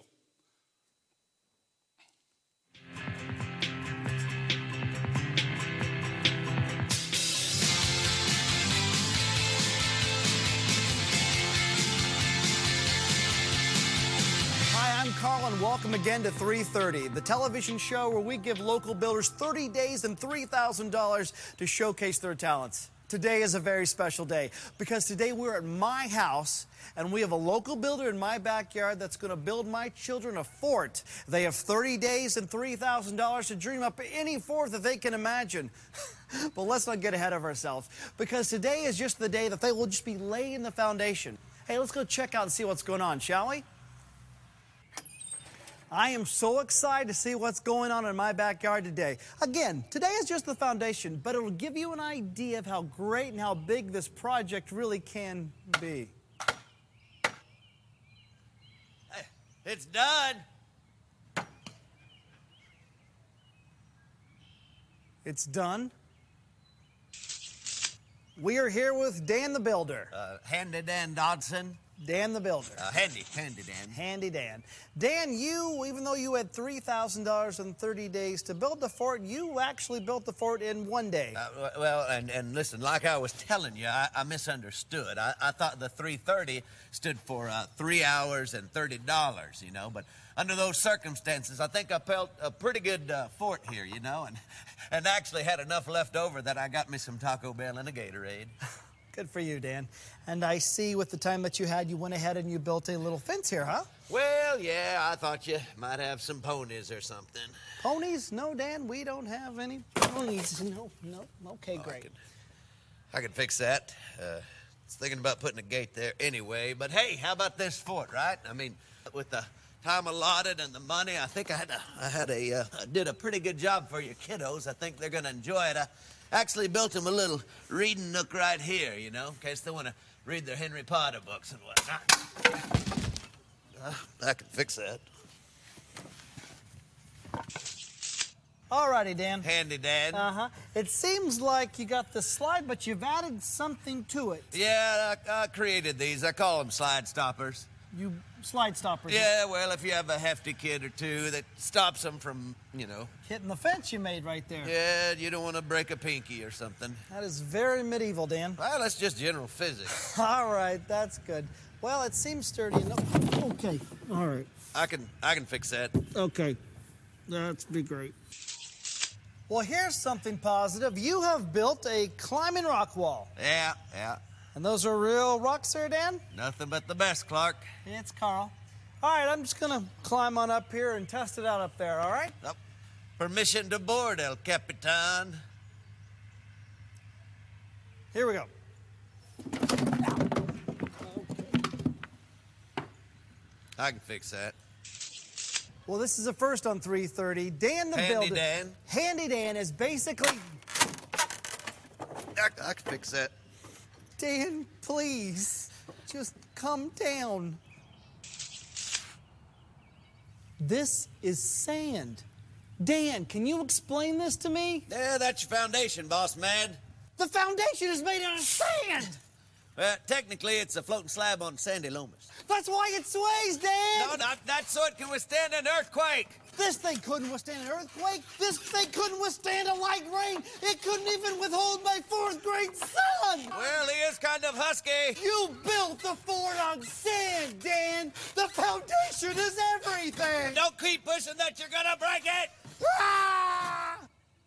F: Carl, and welcome again to 330, the television show where we give local builders 30 days and $3,000 to showcase their talents. Today is a very special day because today we're at my house and we have a local builder in my backyard that's going to build my children a fort. They have 30 days and $3,000 to dream up any fort that they can imagine. But let's not get ahead of ourselves because today is just the day that they will just be laying the foundation. Hey, let's go check out and see what's going on, shall we? I am so excited to see what's going on in my backyard today. Again, today is just the foundation, but it'll give you an idea of how great and how big this project really can be.
G: Hey, it's done.
F: It's done. We are here with Dan the Builder.
G: Handy Dan Dodson.
F: Dan the Builder.
G: Handy Dan.
F: Handy Dan. Dan, you, even though you had $3,000 in 30 days to build the fort, you actually built the fort in one day.
G: Well, and listen, like I was telling you, I misunderstood. I thought the 330 stood for 3 hours and $30, you know, but under those circumstances, I think I built a pretty good fort here, you know, and actually had enough left over that I got me some Taco Bell and a Gatorade.
F: Good for you, Dan. And I see with the time that you had, you went ahead and you built a little fence here, huh?
G: Well, yeah, I thought you might have some ponies or something.
F: Ponies? No, Dan, we don't have any ponies. No. Okay, great.
G: I could fix that. I was thinking about putting a gate there anyway. But hey, how about this fort, right? I mean, with the time allotted and the money, I think I did a pretty good job for your kiddos. I think they're going to enjoy it. I actually built them a little reading nook right here, you know, in case they want to read their Henry Potter books and whatnot. I can fix that.
F: All righty, Dan.
G: Handy Dan.
F: Uh-huh. It seems like you got the slide, but you've added something to it.
G: Yeah, I created these. I call them slide stoppers.
F: You slide stoppers.
G: Yeah, well, if you have a hefty kid or two that stops them from, you know.
F: Hitting the fence you made right there.
G: Yeah, you don't want to break a pinky or something.
F: That is very medieval, Dan.
G: Well, that's just general physics.
F: All right, that's good. Well, it seems sturdy enough. Okay, all right.
G: I can fix that.
F: Okay, that'd be great. Well, here's something positive. You have built a climbing rock wall.
G: Yeah.
F: And those are real rocks there, Dan?
G: Nothing but the best, Clark.
F: It's Carl. All right, I'm just going to climb on up here and test it out up there, all right?
G: Oh, permission to board, El Capitan.
F: Here we go.
G: I can fix that.
F: Well, this is a first on 330. Dan the
G: Handy
F: Builder.
G: Dan.
F: Handy Dan is basically...
G: I can fix that.
F: Dan, please, just come down. This is sand. Dan, can you explain this to me?
G: Yeah, that's your foundation, boss man.
F: The foundation is made out of sand!
G: Well, technically, it's a floating slab on sandy lomas.
F: That's why it sways, Dan!
G: No, not that so it can withstand an earthquake.
F: This thing couldn't withstand an earthquake. This thing couldn't withstand a light rain. It couldn't even withhold my 4th grade son!
G: Well, he is kind of husky.
F: You built the fort on sand, Dan! The foundation is everything!
G: Don't keep pushing that, you're gonna break it!
F: Ah!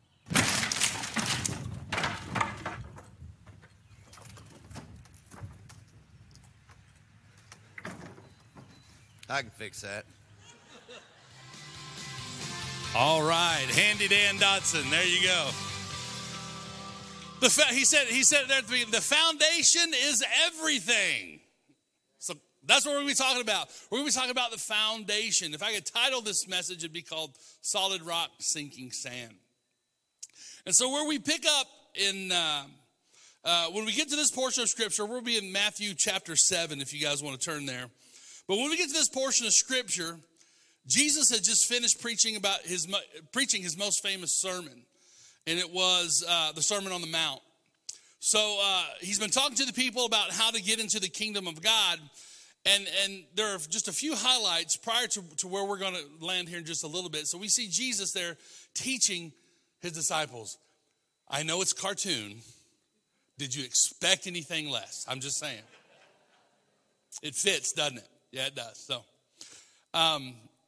G: I can fix that.
D: All right, Handy Dan Dodson. There you go. He said it there at the beginning. The foundation is everything. So that's what we're going to be talking about. We're going to be talking about the foundation. If I could title this message, it'd be called Solid Rock Sinking Sand. And so where we pick up in, when we get to this portion of Scripture, we'll be in Matthew chapter 7, if you guys want to turn there. But when we get to this portion of Scripture, Jesus had just finished preaching his most famous sermon, and it was the Sermon on the Mount. So he's been talking to the people about how to get into the kingdom of God, and there are just a few highlights prior to where we're going to land here in just a little bit. So we see Jesus there teaching his disciples. I know it's cartoon. Did you expect anything less? I'm just saying. It fits, doesn't it? Yeah, it does. So,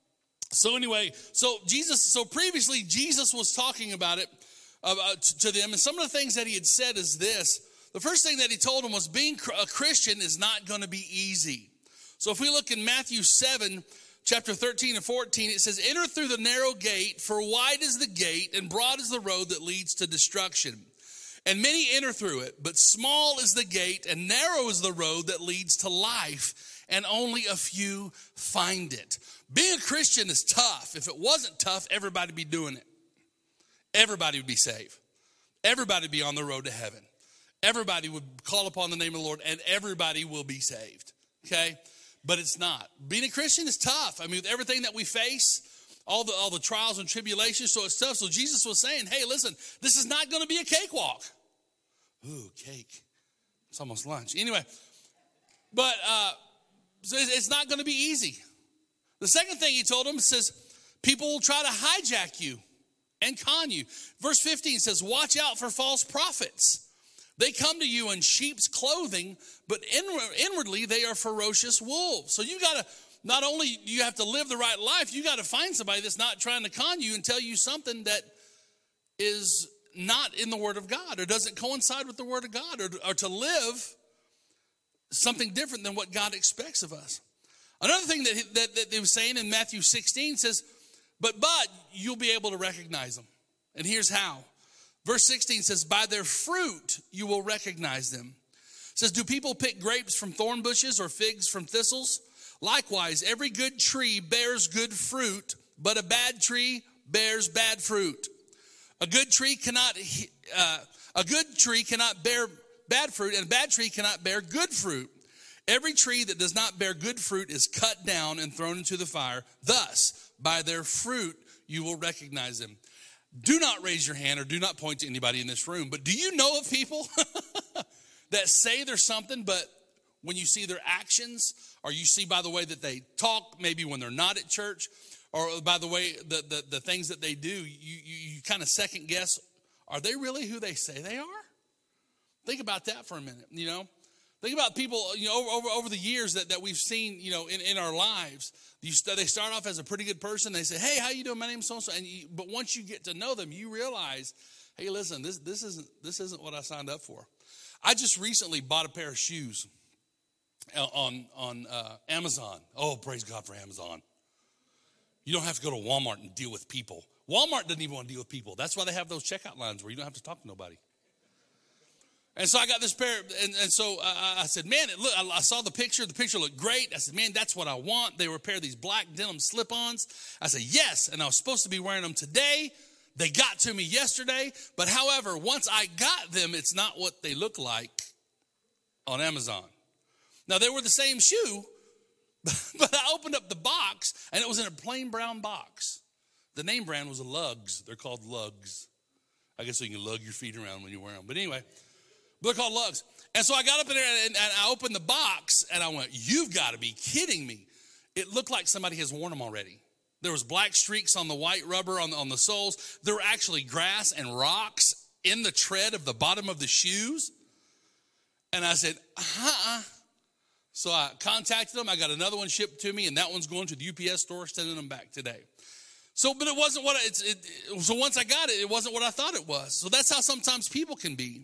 D: So anyway, so previously Jesus was talking about it to them, and some of the things that he had said is this. The first thing that he told them was being a Christian is not going to be easy. So if we look in Matthew 7, chapter 13 and 14, it says, enter through the narrow gate, for wide is the gate and broad is the road that leads to destruction. And many enter through it, but small is the gate and narrow is the road that leads to life, and only a few find it. Being a Christian is tough. If it wasn't tough, everybody would be doing it. Everybody would be saved. Everybody would be on the road to heaven. Everybody would call upon the name of the Lord, and everybody will be saved, okay? But it's not. Being a Christian is tough. I mean, with everything that we face, all the trials and tribulations, so it's tough. So Jesus was saying, hey, listen, this is not going to be a cakewalk. Ooh, cake. It's almost lunch. Anyway, but so it's not going to be easy. The second thing he told them says, people will try to hijack you and con you. Verse 15 says, watch out for false prophets. They come to you in sheep's clothing, but inwardly they are ferocious wolves. So you got to, not only do you have to live the right life, you got to find somebody that's not trying to con you and tell you something that is not in the Word of God or doesn't coincide with the Word of God, or to live something different than what God expects of us. Another thing that they were saying in Matthew 16 says, but you'll be able to recognize them. And here's how. Verse 16 says, by their fruit you will recognize them. It says, do people pick grapes from thorn bushes or figs from thistles? Likewise, every good tree bears good fruit, but a bad tree bears bad fruit. A good tree cannot bear bad fruit, and a bad tree cannot bear good fruit. Every tree that does not bear good fruit is cut down and thrown into the fire. Thus, by their fruit you will recognize them. Do not raise your hand or do not point to anybody in this room, but do you know of people that say there's something, but when you see their actions, or you see by the way that they talk, maybe when they're not at church, or by the way the things that they do, you kind of second guess, are they really who they say they are? Think about that for a minute, you know. Think about people, you know, over the years that we've seen, you know, in our lives. They start off as a pretty good person. They say, hey, how you doing? My name's so-and-so. But once you get to know them, you realize, hey, listen, this isn't what I signed up for. I just recently bought a pair of shoes on Amazon. Oh, praise God for Amazon. You don't have to go to Walmart and deal with people. Walmart doesn't even want to deal with people. That's why they have those checkout lines where you don't have to talk to nobody. And so I got this pair, and so I said, man, I saw the picture. The picture looked great. I said, man, that's what I want. They were a pair of these black denim slip-ons. I said, yes, and I was supposed to be wearing them today. They got to me yesterday. But however, once I got them, it's not what they look like on Amazon. Now, they were the same shoe, but I opened up the box, and it was in a plain brown box. The name brand was Lugs. They're called Lugs. I guess so you can lug your feet around when you wear them. But anyway, they're called Lugs. And so I got up in there and I opened the box and I went, you've got to be kidding me. It looked like somebody has worn them already. There was black streaks on the white rubber on the soles. There were actually grass and rocks in the tread of the bottom of the shoes. And I said, So I contacted them. I got another one shipped to me, and that one's going to the UPS store, sending them back today. So, but it wasn't what so once I got it, it wasn't what I thought it was. So that's how sometimes people can be.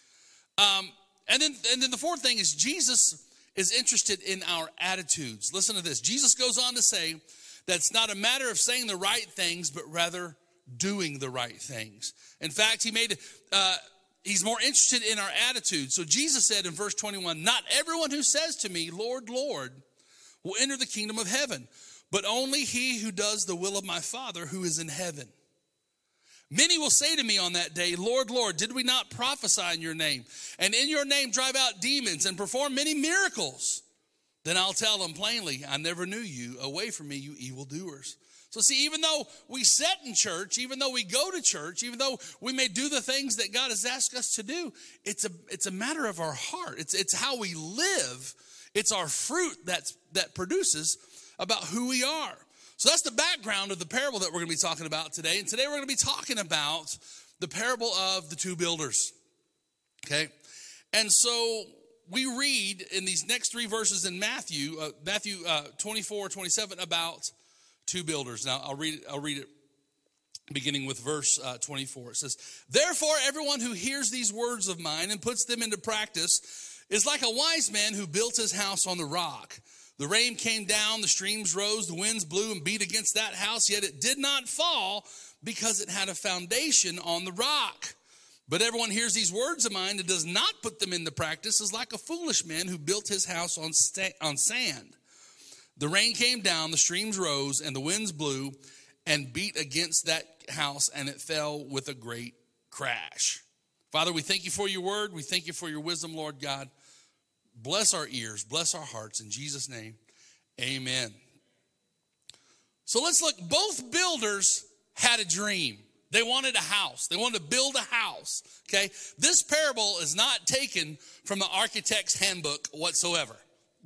D: And then the fourth thing is Jesus is interested in our attitudes. Listen to this. Jesus goes on to say that it's not a matter of saying the right things, but rather doing the right things. In fact, he's more interested in our attitude. So Jesus said in verse 21, not everyone who says to me, Lord, Lord, will enter the kingdom of heaven, but only he who does the will of my Father who is in heaven. Many will say to me on that day, Lord, Lord, did we not prophesy in your name? And in your name drive out demons and perform many miracles? Then I'll tell them plainly, I never knew you. Away from me, you evildoers. So see, even though we sit in church, even though we go to church, even though we may do the things that God has asked us to do, it's a matter of our heart. It's how we live. It's our fruit that produces about who we are. So that's the background of the parable that we're going to be talking about today. And today we're going to be talking about the parable of the two builders. Okay? And so we read in these next three verses in Matthew 24, 27, about two builders. Now, I'll read it beginning with verse 24. It says, "Therefore, everyone who hears these words of mine and puts them into practice is like a wise man who built his house on the rock. The rain came down, the streams rose, the winds blew and beat against that house, yet it did not fall because it had a foundation on the rock. But everyone hears these words of mine and does not put them into practice is like a foolish man who built his house on sand. The rain came down, the streams rose, and the winds blew and beat against that house, and it fell with a great crash." Father, we thank you for your word. We thank you for your wisdom, Lord God. Bless our ears, bless our hearts. In Jesus' name, amen. So let's look. Both builders had a dream. They wanted a house. They wanted to build a house, okay? This parable is not taken from the architect's handbook whatsoever.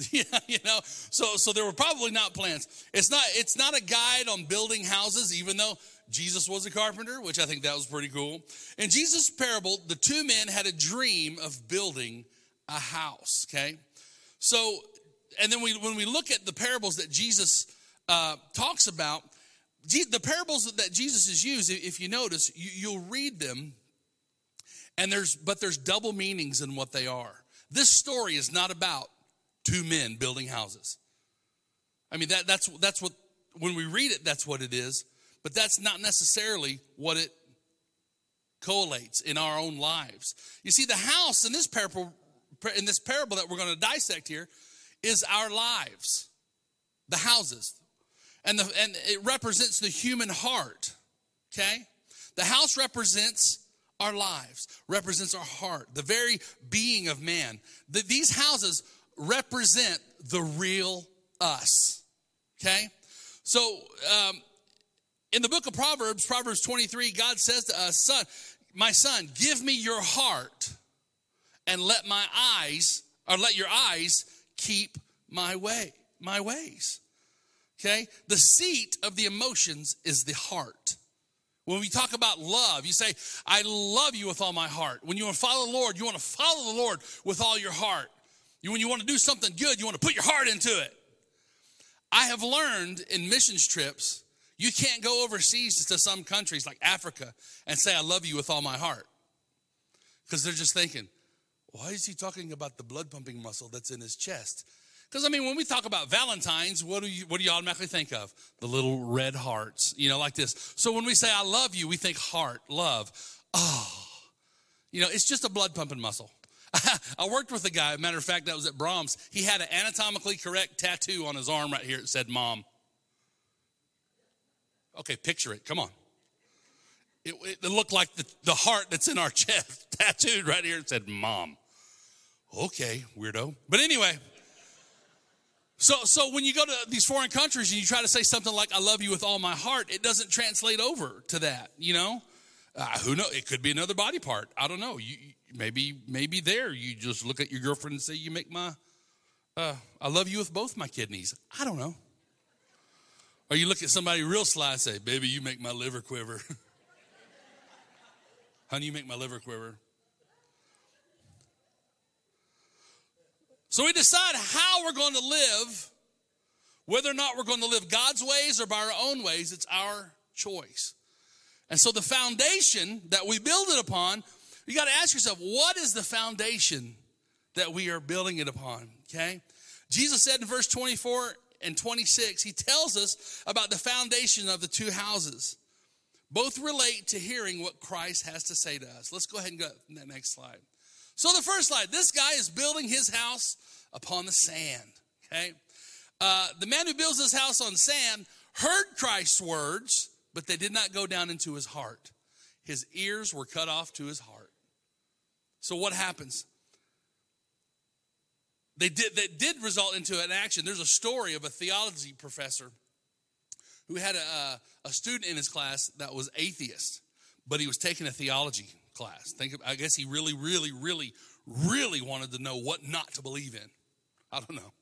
D: So there were probably not plans. It's not a guide on building houses, even though Jesus was a carpenter, which I think that was pretty cool. In Jesus' parable, the two men had a dream of building a house, okay? So, and then when we look at the parables that Jesus talks about, the parables that Jesus has used, if you notice, you'll read them, and there's double meanings in what they are. This story is not about two men building houses. I mean, that's what, when we read it, that's what it is, but that's not necessarily what it collates in our own lives. You see, the house in this parable that we're going to dissect here is our lives, the houses. And it represents the human heart, okay? The house represents our lives, represents our heart, the very being of man. These houses represent the real us, okay? So in the book of Proverbs 23, God says to us, my son, give me your heart and let your eyes keep my ways. Okay? The seat of the emotions is the heart. When we talk about love, you say, I love you with all my heart. When you want to follow the Lord, you want to follow the Lord with all your heart. When you want to do something good, you want to put your heart into it. I have learned in missions trips, you can't go overseas to some countries like Africa and say, I love you with all my heart. Because they're just thinking, why is he talking about the blood pumping muscle that's in his chest? Because, I mean, when we talk about Valentine's, what do you automatically think of? The little red hearts, like this. So when we say, I love you, we think heart, love. Oh, it's just a blood pumping muscle. I worked with a guy, matter of fact, that was at Brahms. He had an anatomically correct tattoo on his arm right here. It said, Mom. Okay, picture it. Come on. It looked like the heart that's in our chest tattooed right here. It said, Mom. Okay, weirdo. But anyway. So when you go to these foreign countries and you try to say something like, I love you with all my heart, it doesn't translate over to that, Who knows? It could be another body part. I don't know. You maybe there you just look at your girlfriend and say, you make I love you with both my kidneys. I don't know. Or you look at somebody real sly and say, baby, you make my liver quiver. Honey, you make my liver quiver. So we decide how we're going to live, whether or not we're going to live God's ways or by our own ways. It's our choice. And so the foundation that we build it upon, you got to ask yourself, what is the foundation that we are building it upon? Okay? Jesus said in verse 24 and 26, he tells us about the foundation of the two houses. Both relate to hearing what Christ has to say to us. Let's go ahead and go to that next slide. So the first slide, this guy is building his house upon the sand, okay? The man who builds his house on sand heard Christ's words, but they did not go down into his heart. His ears were cut off to his heart. So what happens? That did result into an action. There's a story of a theology professor who had a student in his class that was atheist, but he was taking a theology class. I guess he really, really, really, really wanted to know what not to believe in. I don't know.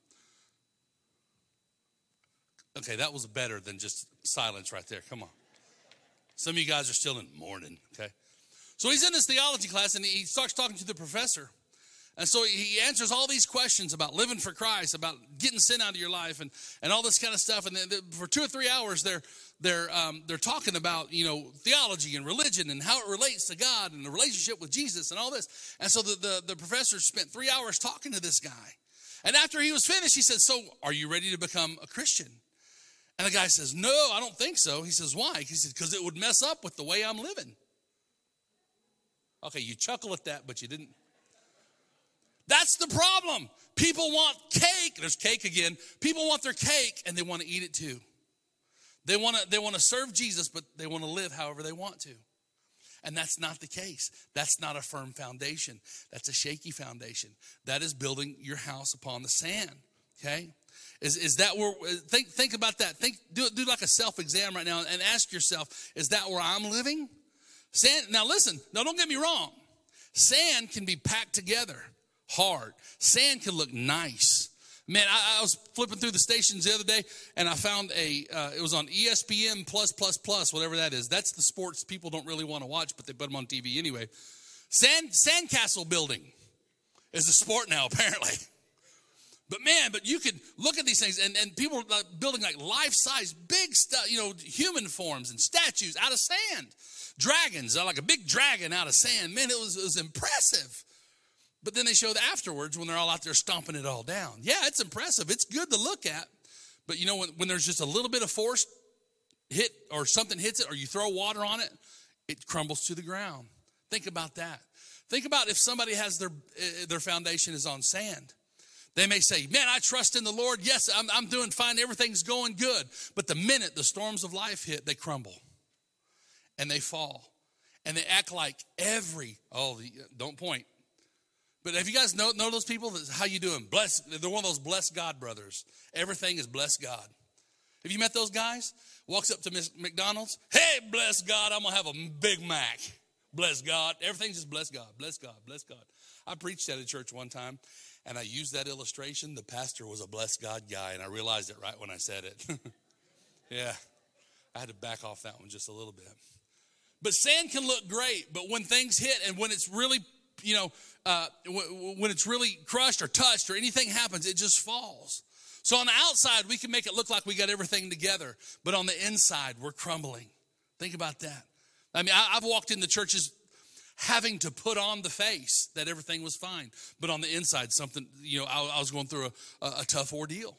D: Okay, that was better than just silence right there. Come on. Some of you guys are still in mourning, okay? So he's in this theology class, and he starts talking to the professor And so he answers all these questions about living for Christ, about getting sin out of your life, and all this kind of stuff. And then for 2 or 3 hours, they're talking about, theology and religion and how it relates to God and the relationship with Jesus and all this. And so the professor spent 3 hours talking to this guy. And after he was finished, he said, "So are you ready to become a Christian?" And the guy says, "No, I don't think so." He says, "Why?" He said, "Because it would mess up with the way I'm living." Okay, you chuckle at that, but you didn't. That's the problem. People want cake. There's cake again. People want their cake and they want to eat it too. They want to serve Jesus, but they want to live however they want to. And that's not the case. That's not a firm foundation. That's a shaky foundation. That is building your house upon the sand. Okay? Is that where, think about that. Do like a self-exam right now and ask yourself, is that where I'm living? Sand. Now listen, don't get me wrong. Sand can be packed together hard. Sand can look nice. Man, I was flipping through the stations the other day, and I found it was on ESPN plus, whatever that is. That's the sports people don't really want to watch, but they put them on TV anyway. Sandcastle building is a sport now, apparently. But you could look at these things, and people are building like life-size, big stuff, human forms and statues out of sand. Dragons, like a big dragon out of sand. Man, it was impressive. But then they show the afterwards when they're all out there stomping it all down. Yeah, it's impressive. It's good to look at. But when there's just a little bit of force hit or something hits it or you throw water on it, it crumbles to the ground. Think about that. Think about if somebody has their foundation is on sand. They may say, "Man, I trust in the Lord. Yes, I'm doing fine. Everything's going good." But the minute the storms of life hit, they crumble and they fall. And they act like don't point. But have you guys know those people? How you doing? Blessed. They're one of those blessed God brothers. Everything is blessed God. Have you met those guys? Walks up to McDonald's. "Hey, bless God, I'm going to have a Big Mac. Bless God." Everything's just bless God, bless God, bless God. I preached at a church one time, and I used that illustration. The pastor was a bless God guy, and I realized it right when I said it. Yeah, I had to back off that one just a little bit. But sand can look great, but when things hit and when it's really when it's really crushed or touched or anything happens, it just falls. So on the outside, we can make it look like we got everything together, but on the inside, we're crumbling. Think about that. I mean, I've walked into churches having to put on the face that everything was fine, but on the inside, something, I was going through a tough ordeal.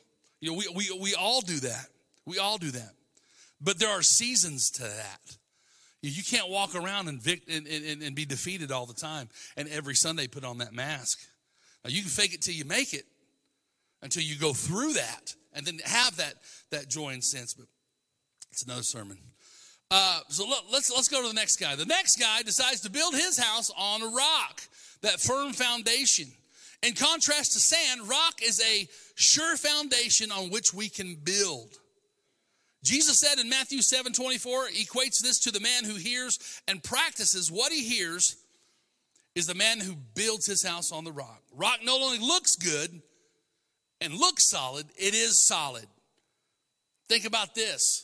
D: We all do that. We all do that. But there are seasons to that. You can't walk around and be defeated all the time and every Sunday put on that mask. Now, you can fake it till you make it until you go through that and then have that joy and sense. But it's another sermon. So let's go to the next guy. The next guy decides to build his house on a rock, that firm foundation. In contrast to sand, rock is a sure foundation on which we can build. Jesus said in Matthew 7:24, equates this to the man who hears and practices what he hears is the man who builds his house on the rock. Rock not only looks good and looks solid, it is solid. Think about this.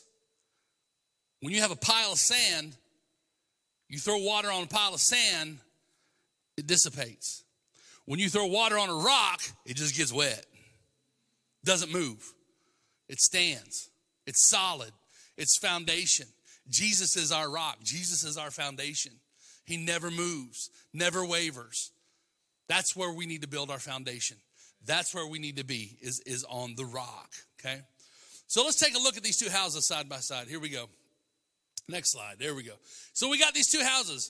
D: When you have a pile of sand, you throw water on a pile of sand, it dissipates. When you throw water on a rock, it just gets wet. Doesn't move. It stands. It's solid. It's foundation. Jesus is our rock. Jesus is our foundation. He never moves, never wavers. That's where we need to build our foundation. That's where we need to be, is on the rock, okay? So let's take a look at these two houses side by side. Here we go. Next slide. There we go. So we got these two houses.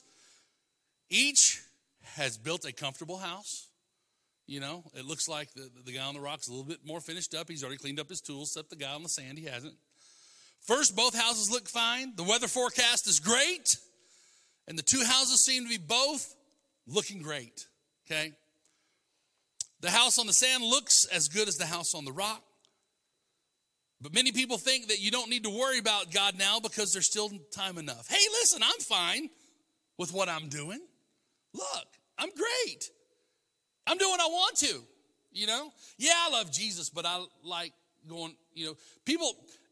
D: Each has built a comfortable house. It looks like the guy on the rock's a little bit more finished up. He's already cleaned up his tools, except the guy on the sand, he hasn't. First, both houses look fine. The weather forecast is great. And the two houses seem to be both looking great, okay? The house on the sand looks as good as the house on the rock. But many people think that you don't need to worry about God now because there's still time enough. Hey, listen, I'm fine with what I'm doing. Look, I'm great. I'm doing what I want to, Yeah, I love Jesus, but I like going, people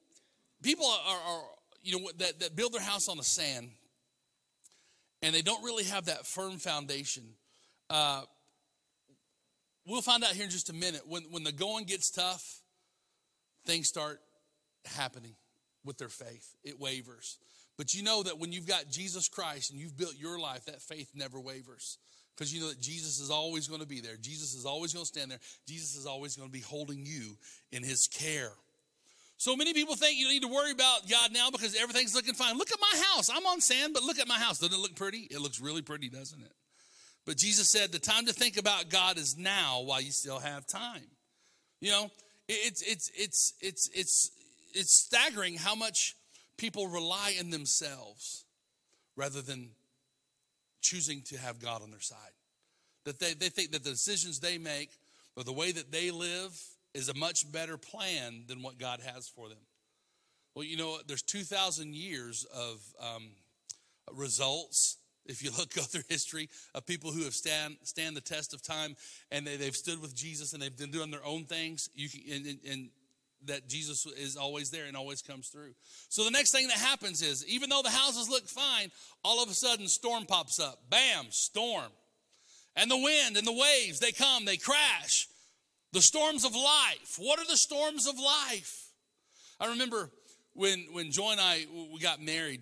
D: are that build their house on the sand and they don't really have that firm foundation. we'll find out here in just a minute. When the going gets tough, things start happening with their faith. It wavers. But you know that when you've got Jesus Christ and you've built your life, that faith never wavers. Because you know that Jesus is always going to be there. Jesus is always going to stand there. Jesus is always going to be holding you in his care. So many people think you need to worry about God now because everything's looking fine. Look at my house. I'm on sand, but look at my house. Doesn't it look pretty? It looks really pretty, doesn't it? But Jesus said the time to think about God is now while you still have time. You know, it's staggering how much people rely on themselves rather than choosing to have God on their side. That they think that the decisions they make or the way that they live is a much better plan than what God has for them. Well, you know, there's 2,000 years of results, if you go through history, of people who have stand the test of time, and they've stood with Jesus and they've been doing their own things. And that Jesus is always there and always comes through. So the next thing that happens is, even though the houses look fine, all of a sudden storm pops up. Bam, storm. And the wind and the waves, they come, they crash. The storms of life. What are the storms of life? I remember when Joy and I, we got married,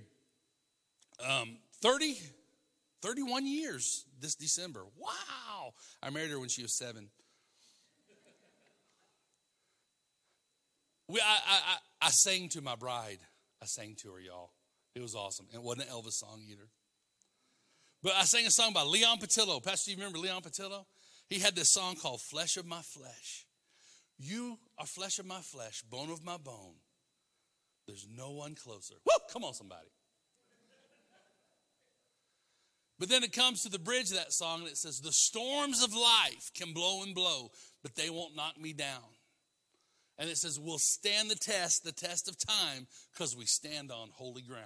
D: 31 years this December. Wow. I married her when she was 7. I sang to my bride. I sang to her, y'all. It was awesome. And it wasn't an Elvis song either. But I sang a song by Leon Patillo. Pastor, do you remember Leon Patillo? He had this song called Flesh of My Flesh. You are flesh of my flesh, bone of my bone. There's no one closer. Woo! Come on, somebody. But then it comes to the bridge of that song and it says, the storms of life can blow and blow, but they won't knock me down. And it says, we'll stand the test of time, because we stand on holy ground.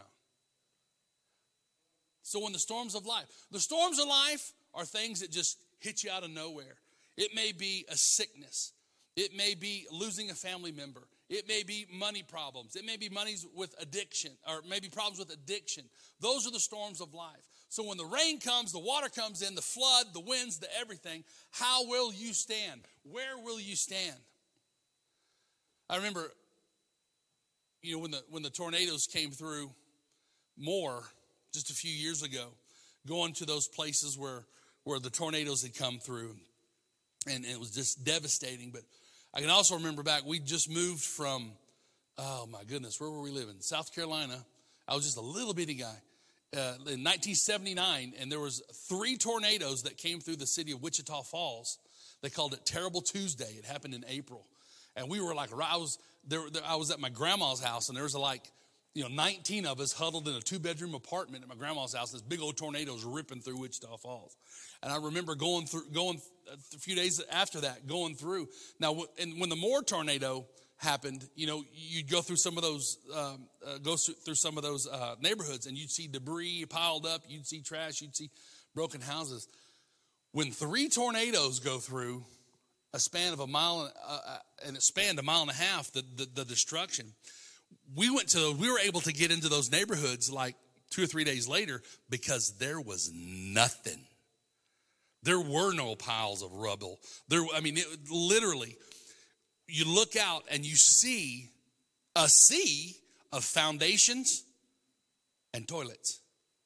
D: So when the storms of life are things that just hit you out of nowhere. It may be a sickness. It may be losing a family member. It may be money problems. It may be monies with addiction, or maybe problems with addiction. Those are the storms of life. So when the rain comes, the water comes in, the flood, the winds, the everything, how will you stand? Where will you stand? I remember, you know, when the tornadoes came through more just a few years ago, going to those places where the tornadoes had come through, and it was just devastating. But I can also remember back, we just moved from, oh my goodness, where were we living? South Carolina. I was just a little bitty guy. In 1979, and there was 3 tornadoes that came through the city of Wichita Falls. They called it Terrible Tuesday. It happened in April. And we were like, I was at my grandma's house, and there was 19 of us huddled in a 2-bedroom apartment at my grandma's house. This big old tornadoes ripping through Wichita Falls. And I remember going a few days after that, going through. Now, and when the Moore tornado happened, you know, you'd go through some of those, neighborhoods, and you'd see debris piled up. You'd see trash. You'd see broken houses. When 3 tornadoes go through a span of a mile, and it spanned 1.5 miles, the destruction. We were able to get into those neighborhoods like 2 or 3 days later, because there was nothing. There were no piles of rubble. Literally, you look out and you see a sea of foundations and toilets.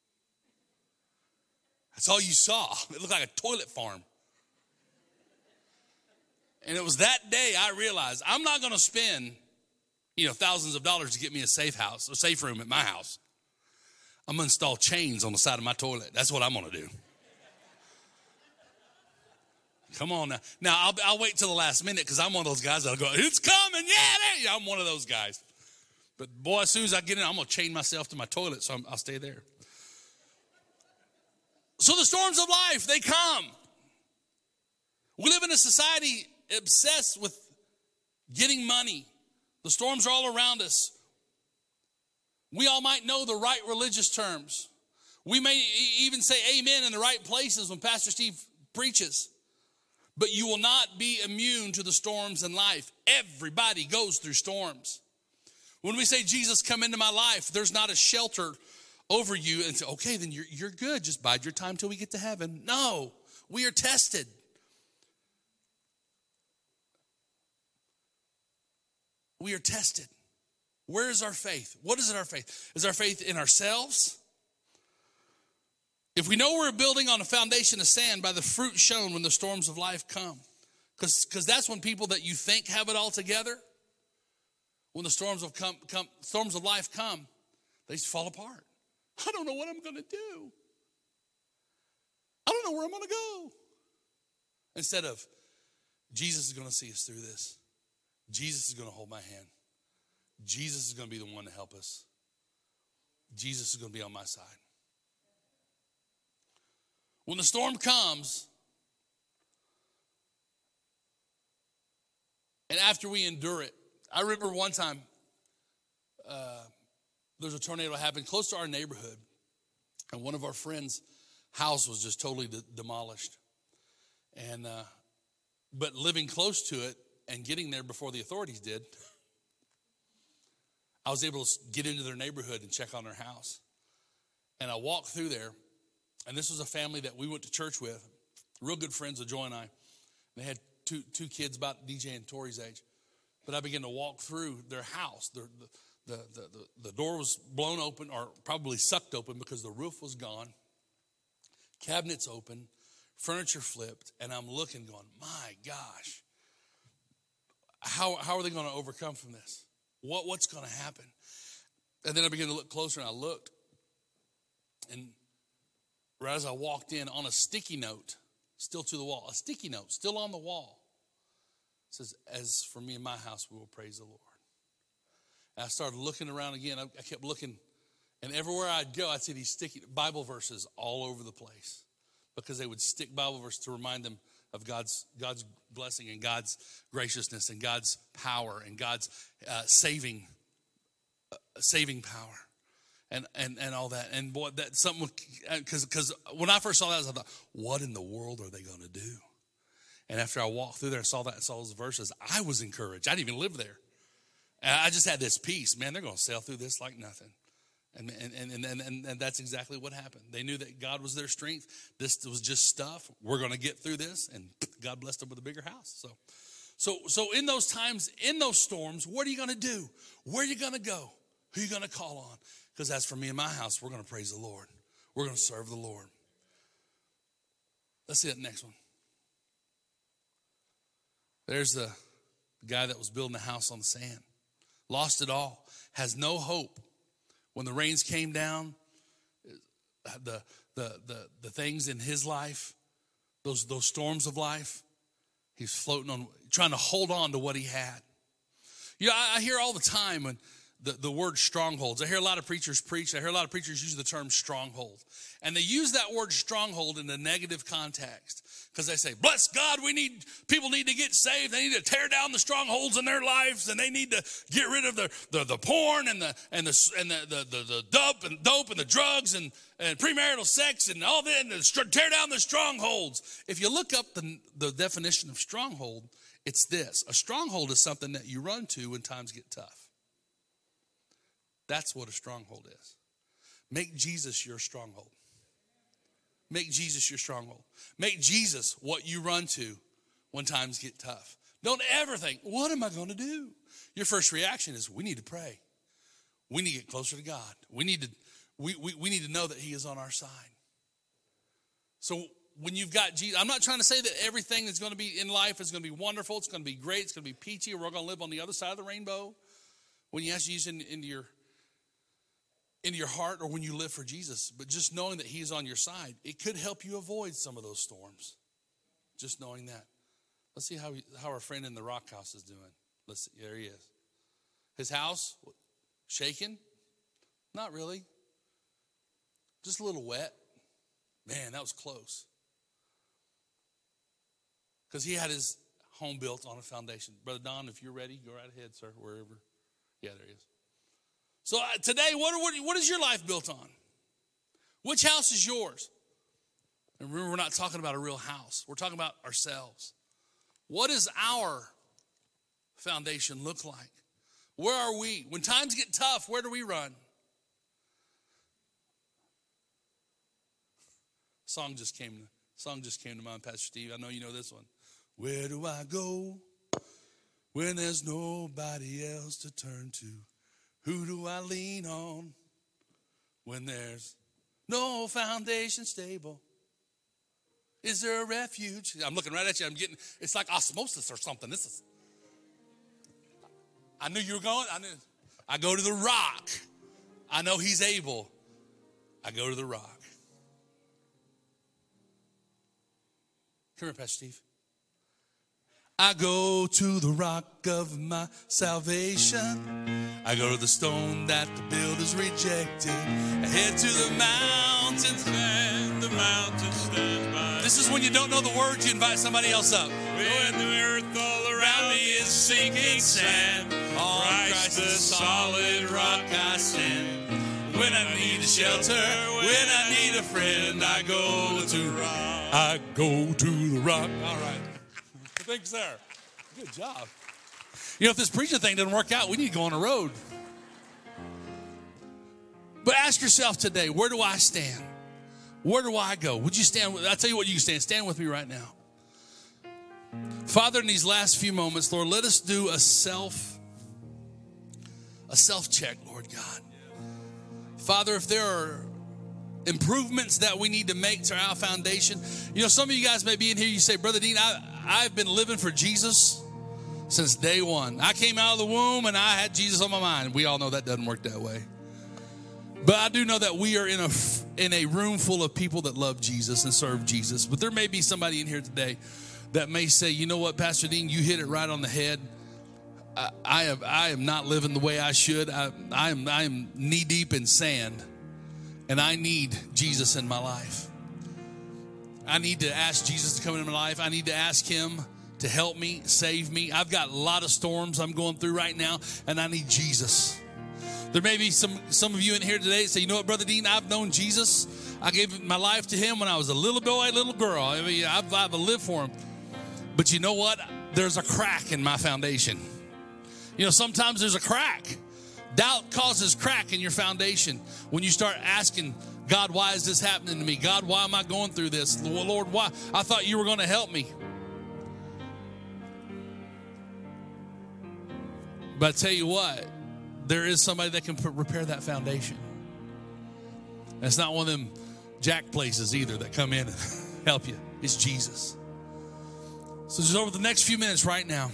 D: That's all you saw. It looked like a toilet farm. And it was that day I realized I'm not going to spend, thousands of dollars to get me a safe room at my house. I'm going to install chains on the side of my toilet. That's what I'm going to do. Come on now. Now, I'll wait till the last minute, because I'm one of those guys that'll go, it's coming. Yeah, I'm one of those guys. But boy, as soon as I get in, I'm going to chain myself to my toilet, so I'll stay there. So the storms of life, they come. We live in a society obsessed with getting money. The storms are all around us. We all might know the right religious terms. We may even say amen in the right places when Pastor Steve preaches. But you will not be immune to the storms in life. Everybody goes through storms. When we say, Jesus, come into my life, there's not a shelter over you and say, okay, then you're good. Just bide your time till we get to heaven. No, we are tested. we are tested. Where is our faith? What is our faith? Is our faith in ourselves? If we know we're building on a foundation of sand, by the fruit shown when the storms of life come. Because that's when people that you think have it all together, when the storms of life come, they just fall apart. I don't know what I'm going to do. I don't know where I'm going to go. Instead of, Jesus is going to see us through this. Jesus is going to hold my hand. Jesus is going to be the one to help us. Jesus is going to be on my side. When the storm comes, and after we endure it, I remember one time there's a tornado that happened close to our neighborhood, and one of our friends' house was just totally demolished. And but living close to it and getting there before the authorities did, I was able to get into their neighborhood and check on their house. And I walked through there, and this was a family that we went to church with, real good friends of Joy and I. They had two kids about DJ and Tori's age. But I began to walk through their house. The door was blown open, or probably sucked open, because the roof was gone. Cabinets open, furniture flipped, and I'm looking going, my gosh, how are they going to overcome from this? What's going to happen? And then I began to look closer, and I looked, and right as I walked in, on a sticky note, still to the wall, a sticky note, still on the wall, it says, as for me and my house, we will praise the Lord. And I started looking around again. I kept looking, and everywhere I'd go, I'd see these sticky Bible verses all over the place, because they would stick Bible verses to remind them of God's blessing and God's graciousness and God's power and God's saving power and all that. And boy, that's something, because when I first saw that, I thought, what in the world are they going to do? And after I walked through there and saw those verses, I was encouraged. I didn't even live there. And I just had this peace. Man, they're going to sail through this like nothing. And that's exactly what happened. They knew that God was their strength. This was just stuff. We're going to get through this. And God blessed them with a bigger house. So in those times, in those storms, what are you going to do? Where are you going to go? Who are you going to call on? Because as for me and my house, we're going to praise the Lord. We're going to serve the Lord. Let's see that next one. There's the guy that was building a house on the sand. Lost it all. Has no hope. When the rains came down, the things in his life, those storms of life, he's floating on, trying to hold on to what he had. You know, I hear all the time when the word strongholds. I hear a lot of preachers preach. I hear a lot of preachers use the term stronghold. And they use that word stronghold in a negative context. Because they say, bless God, people need to get saved. They need to tear down the strongholds in their lives, and they need to get rid of the porn and the dope and the drugs and premarital sex and all that, and tear down the strongholds. If you look up the definition of stronghold, it's this. A stronghold is something that you run to when times get tough. That's what a stronghold is. Make Jesus your stronghold. Make Jesus your stronghold. Make Jesus what you run to when times get tough. Don't ever think, what am I going to do? Your first reaction is, we need to pray. We need to get closer to God. We need to know that he is on our side. So when you've got Jesus, I'm not trying to say that everything that's going to be in life is going to be wonderful. It's going to be great. It's going to be peachy. We're going to live on the other side of the rainbow. When you ask Jesus into your heart, or when you live for Jesus, but just knowing that he's on your side, it could help you avoid some of those storms. Just knowing that. Let's see how our friend in the rock house is doing. Let's see, there he is. His house, shaken? Not really. Just a little wet. Man, that was close. Because he had his home built on a foundation. Brother Don, if you're ready, go right ahead, sir, wherever. Yeah, there he is. So today, what is your life built on? Which house is yours? And remember, we're not talking about a real house. We're talking about ourselves. What does our foundation look like? Where are we? When times get tough, where do we run? Song just came to mind, Pastor Steve. I know you know this one. Where do I go When there's nobody else to turn to, who do I lean on? When there's no foundation stable, is there a refuge? I'm looking right at you. It's like osmosis or something. I knew you were going. I go to the rock. I know he's able. I go to the rock. Come here, Pastor Steve. I go to the rock of my salvation. I go to the stone that the builders rejected. I head to the mountains and the mountains stand by. This is when you don't know the words, you invite somebody else up. When the earth all around me is sinking sand, on Christ the solid rock I stand. When I need a shelter, when I need a friend, I go to the rock. I go to the rock. All right. Thanks, sir. Good job. You know, if this preaching thing doesn't work out, we need to go on the road. But ask yourself today, where do I stand? Where do I go? Would you stand? I'll tell you what, you can stand. Stand with me right now. Father, in these last few moments, Lord, let us do a self-check, Lord God. Father, if there are improvements that we need to make to our foundation. You know, some of you guys may be in here, you say, Brother Dean, I've been living for Jesus since day one. I came out of the womb and I had Jesus on my mind. We all know that doesn't work that way. But I do know that we are in a room full of people that love Jesus and serve Jesus. But there may be somebody in here today that may say, you know what, Pastor Dean, you hit it right on the head. I am not living the way I should. I am knee deep in sand. And I need Jesus in my life. I need to ask Jesus to come into my life. I need to ask him to help me, save me. I've got a lot of storms I'm going through right now, and I need Jesus. There may be some of you in here today that say, you know what, Brother Dean, I've known Jesus. I gave my life to him when I was a little boy, little girl. I mean, I've lived for him. But you know what? There's a crack in my foundation. You know, sometimes there's a crack. Doubt causes crack in your foundation when you start asking, God, why is this happening to me? God, why am I going through this? Lord, why? I thought you were going to help me. But I tell you what, there is somebody that can repair that foundation. And it's not one of them jack places either that come in and help you. It's Jesus. So just over the next few minutes right now,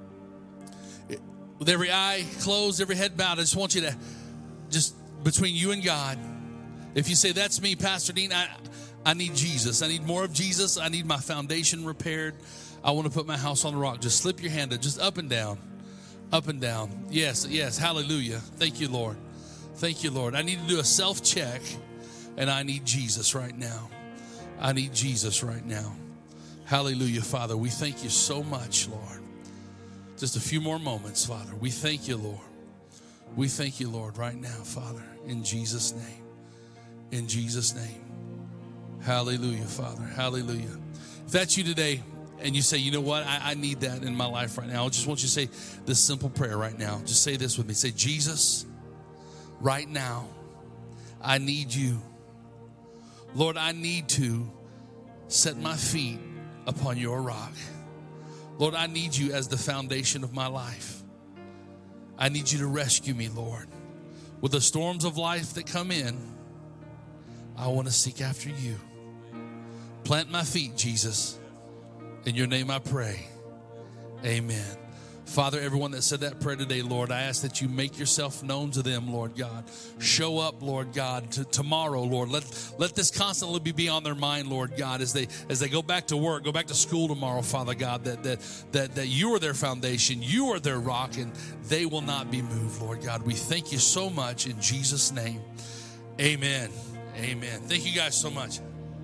D: with every eye closed, every head bowed, I just want you to, just between you and God, if you say, that's me, Pastor Dean, I need Jesus. I need more of Jesus. I need my foundation repaired. I want to put my house on the rock. Just slip your hand up, just up and down, up and down. Yes, yes, hallelujah. Thank you, Lord. Thank you, Lord. I need to do a self-check, and I need Jesus right now. I need Jesus right now. Hallelujah, Father. We thank you so much, Lord. Just a few more moments, Father. We thank you, Lord. We thank you, Lord, right now, Father, in Jesus' name. In Jesus' name. Hallelujah, Father. Hallelujah. If that's you today and you say, you know what, I need that in my life right now, I just want you to say this simple prayer right now. Just say this with me. Say, Jesus, right now, I need you. Lord, I need to set my feet upon your rock. Lord, I need you as the foundation of my life. I need you to rescue me, Lord. With the storms of life that come in, I want to seek after you. Plant my feet, Jesus. In your name I pray. Amen. Father, everyone that said that prayer today, Lord, I ask that you make yourself known to them, Lord God. Show up, Lord God, tomorrow, Lord. Let this constantly be on their mind, Lord God, as they go back to work, go back to school tomorrow, Father God, that you are their foundation, you are their rock, and they will not be moved, Lord God. We thank you so much in Jesus' name. Amen. Amen. Thank you guys so much.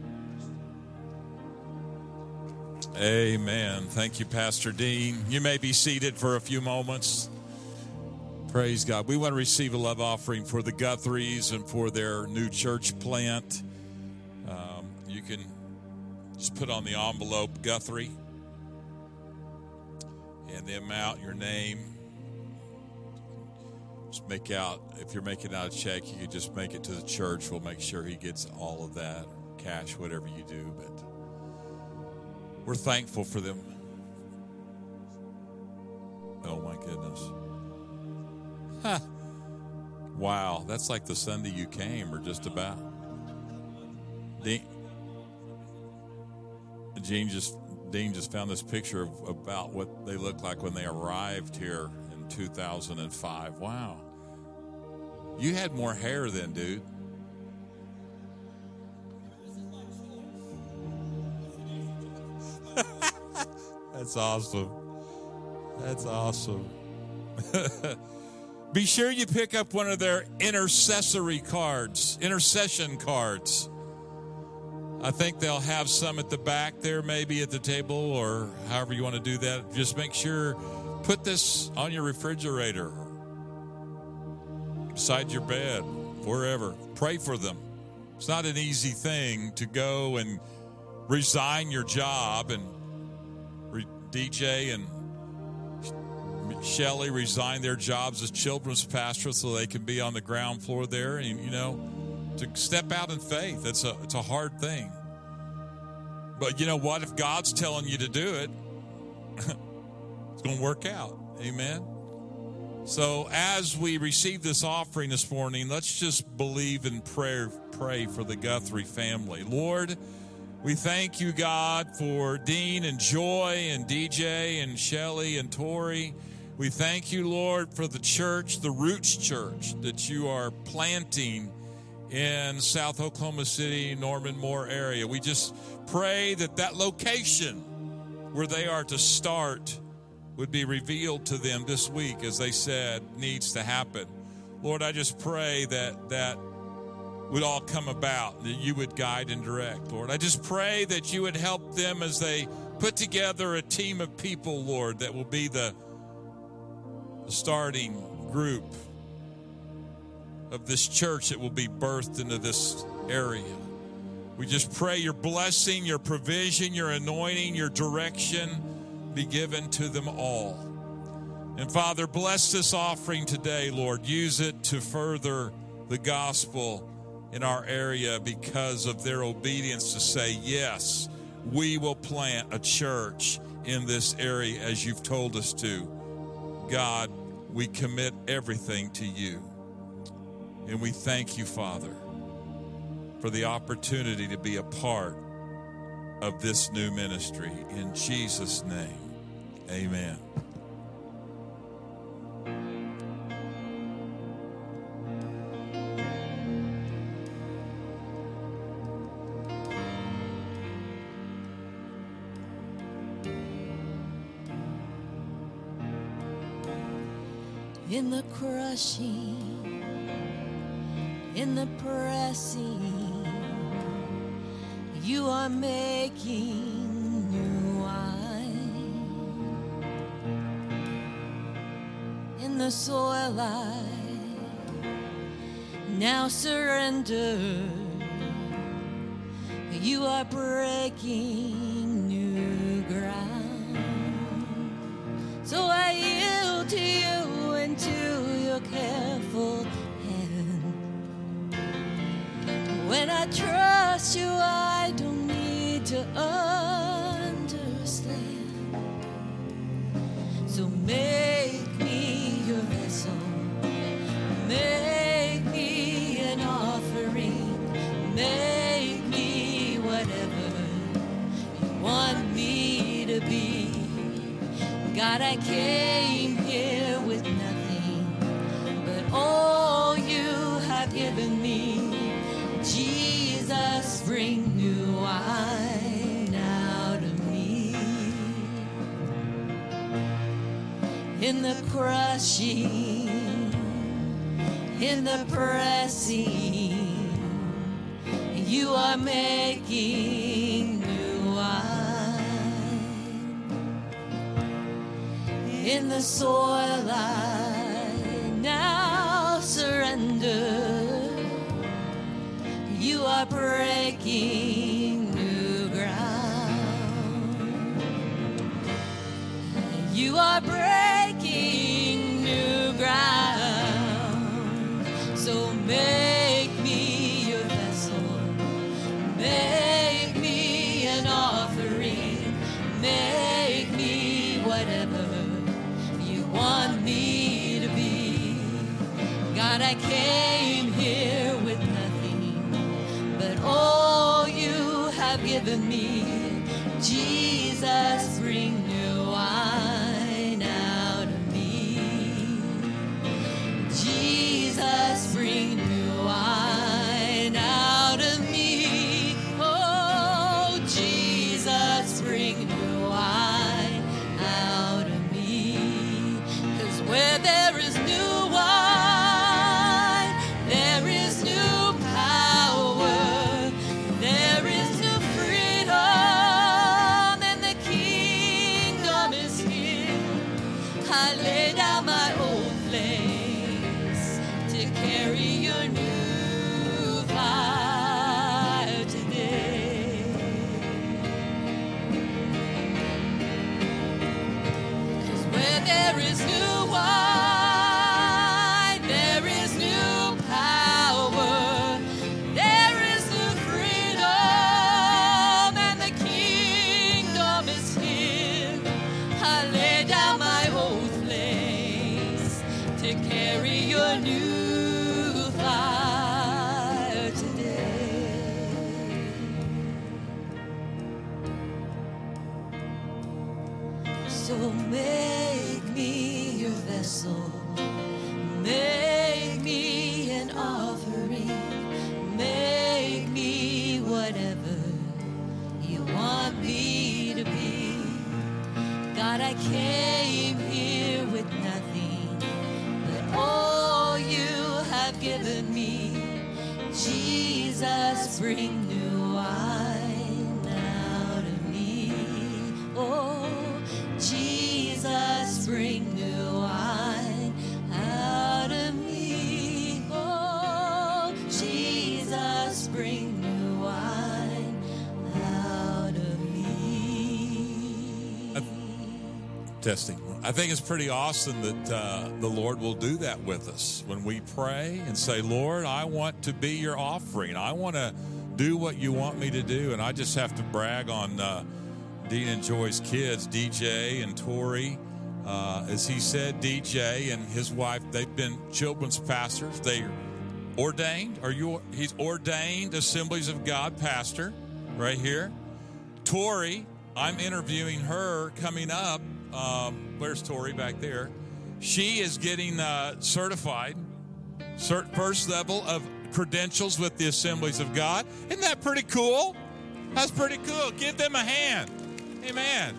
C: Amen. Thank you, Pastor Dean. You may be seated for a few moments. Praise God. We want to receive a love offering for the Guthries and for their new church plant. You can just put on the envelope Guthrie and the amount, your name. Just make out, if you're making out a check, you can just make it to the church. We'll make sure he gets all of that, cash, whatever you do. But we're thankful for them. Oh, my goodness. Huh. Wow, that's like the Sunday you came, or just about. Dean just found this picture of about what they looked like when they arrived here in 2005. Wow. You had more hair then, dude. That's awesome. That's awesome. Be sure you pick up one of their intercession cards. I think they'll have some at the back there, maybe at the table, or however you want to do that. Just make sure, put this on your refrigerator, beside your bed, wherever. Pray for them. It's not an easy thing to go and resign your job, and DJ and Shelley resigned their jobs as children's pastor so they can be on the ground floor there, and to step out in faith. It's a hard thing. But you know what? If God's telling you to do it, it's going to work out. Amen. So as we receive this offering this morning, let's just believe in prayer, pray for the Guthrie family. Lord, we thank you, God, for Dean and Joy and DJ and Shelley and Tori. We thank you, Lord, for the church, the Roots Church, that you are planting in South Oklahoma City, Norman Moore area. We just pray that location where they are to start would be revealed to them this week, as they said, needs to happen. Lord, I just pray that would all come about, that you would guide and direct, Lord. I just pray that you would help them as they put together a team of people, Lord, that will be the starting group of this church that will be birthed into this area. We just pray your blessing, your provision, your anointing, your direction be given to them all. And Father, bless this offering today, Lord. Use it to further the gospel in our area because of their obedience to say, yes, we will plant a church in this area as you've told us to. God, we commit everything to you. And we thank you, Father, for the opportunity to be a part of this new ministry. In Jesus' name, amen.
A: In the crushing, in the pressing, you are making new wine. In the soil I now surrender. You are breaking new ground. So I yield to you and to your careful hand. When I trust you, I don't need to understand. So make me your vessel. Make me an offering. Make me whatever you want me to be. God, I came here with nothing but all you have given me. Jesus, bring new wine out of me. In the crushing, in the pressing, you are making new wine. In the soil I now surrender. You are breaking new ground. You are breaking new ground. So make me your vessel. Make me an offering. Make me whatever you I came here with nothing, but all you have given me. Jesus, bring new wine out of me. Jesus, bring new wine out of me. Oh, Jesus, bring new wine out of me. 'Cause where there is new wine, there is new power, there is new freedom, and the kingdom is here. I lay down my old place to carry your new fire today. 'Cause where there is new wine, there is new power, there is new freedom, and the kingdom is here. I lay down my old place to carry your new fire today. So make me your vessel, make me an offering, make me whatever you want me to be. God, I came here with nothing, but all you have given me. Jesus, bring new wine out of me. Oh, Jesus, bring new wine out of me. Oh, Jesus, bring new wine out of me.
C: Testing. I think it's pretty awesome that the Lord will do that with us when we pray and say, Lord, I want to be your offering. I want to do what you want me to do. And I just have to brag on Dean and Joy's kids, DJ and Tori. As he said, DJ and his wife, they've been children's pastors. They're ordained. He's ordained Assemblies of God pastor right here. Tori, I'm interviewing her coming up. Where's Tori back there? She is getting certified, first level of credentials with the Assemblies of God. Isn't that pretty cool? That's pretty cool. Give them a hand. Amen.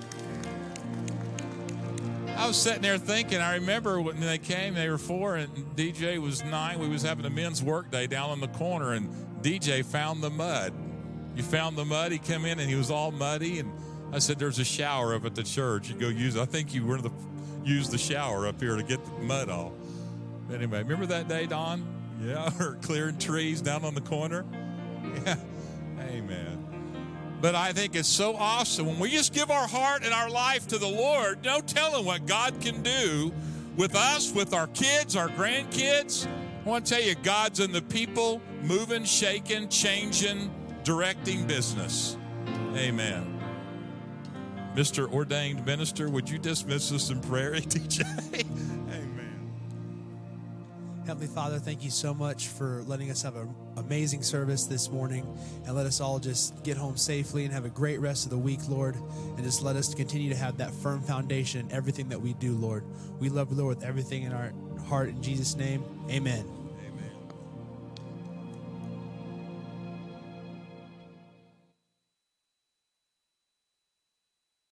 C: I was sitting there thinking, I remember when they came, they were 4 and DJ was 9. We was having a men's work day down in the corner and DJ found the mud. You found the mud? He came in and he was all muddy and I said, there's a shower up at the church. You go use it. I think you were to use the shower up here to get the mud off. Anyway, remember that day, Don? Yeah, or clearing trees down on the corner? Yeah, amen. But I think it's so awesome. When we just give our heart and our life to the Lord, no telling what God can do with us, with our kids, our grandkids. I want to tell you, God's in the people, moving, shaking, changing, directing business. Amen. Mr. Ordained Minister, would you dismiss us in prayer, DJ? Amen.
H: Heavenly Father, thank you so much for letting us have an amazing service this morning and let us all just get home safely and have a great rest of the week, Lord, and just let us continue to have that firm foundation in everything that we do, Lord. We love you, Lord, with everything in our heart. In Jesus' name, amen.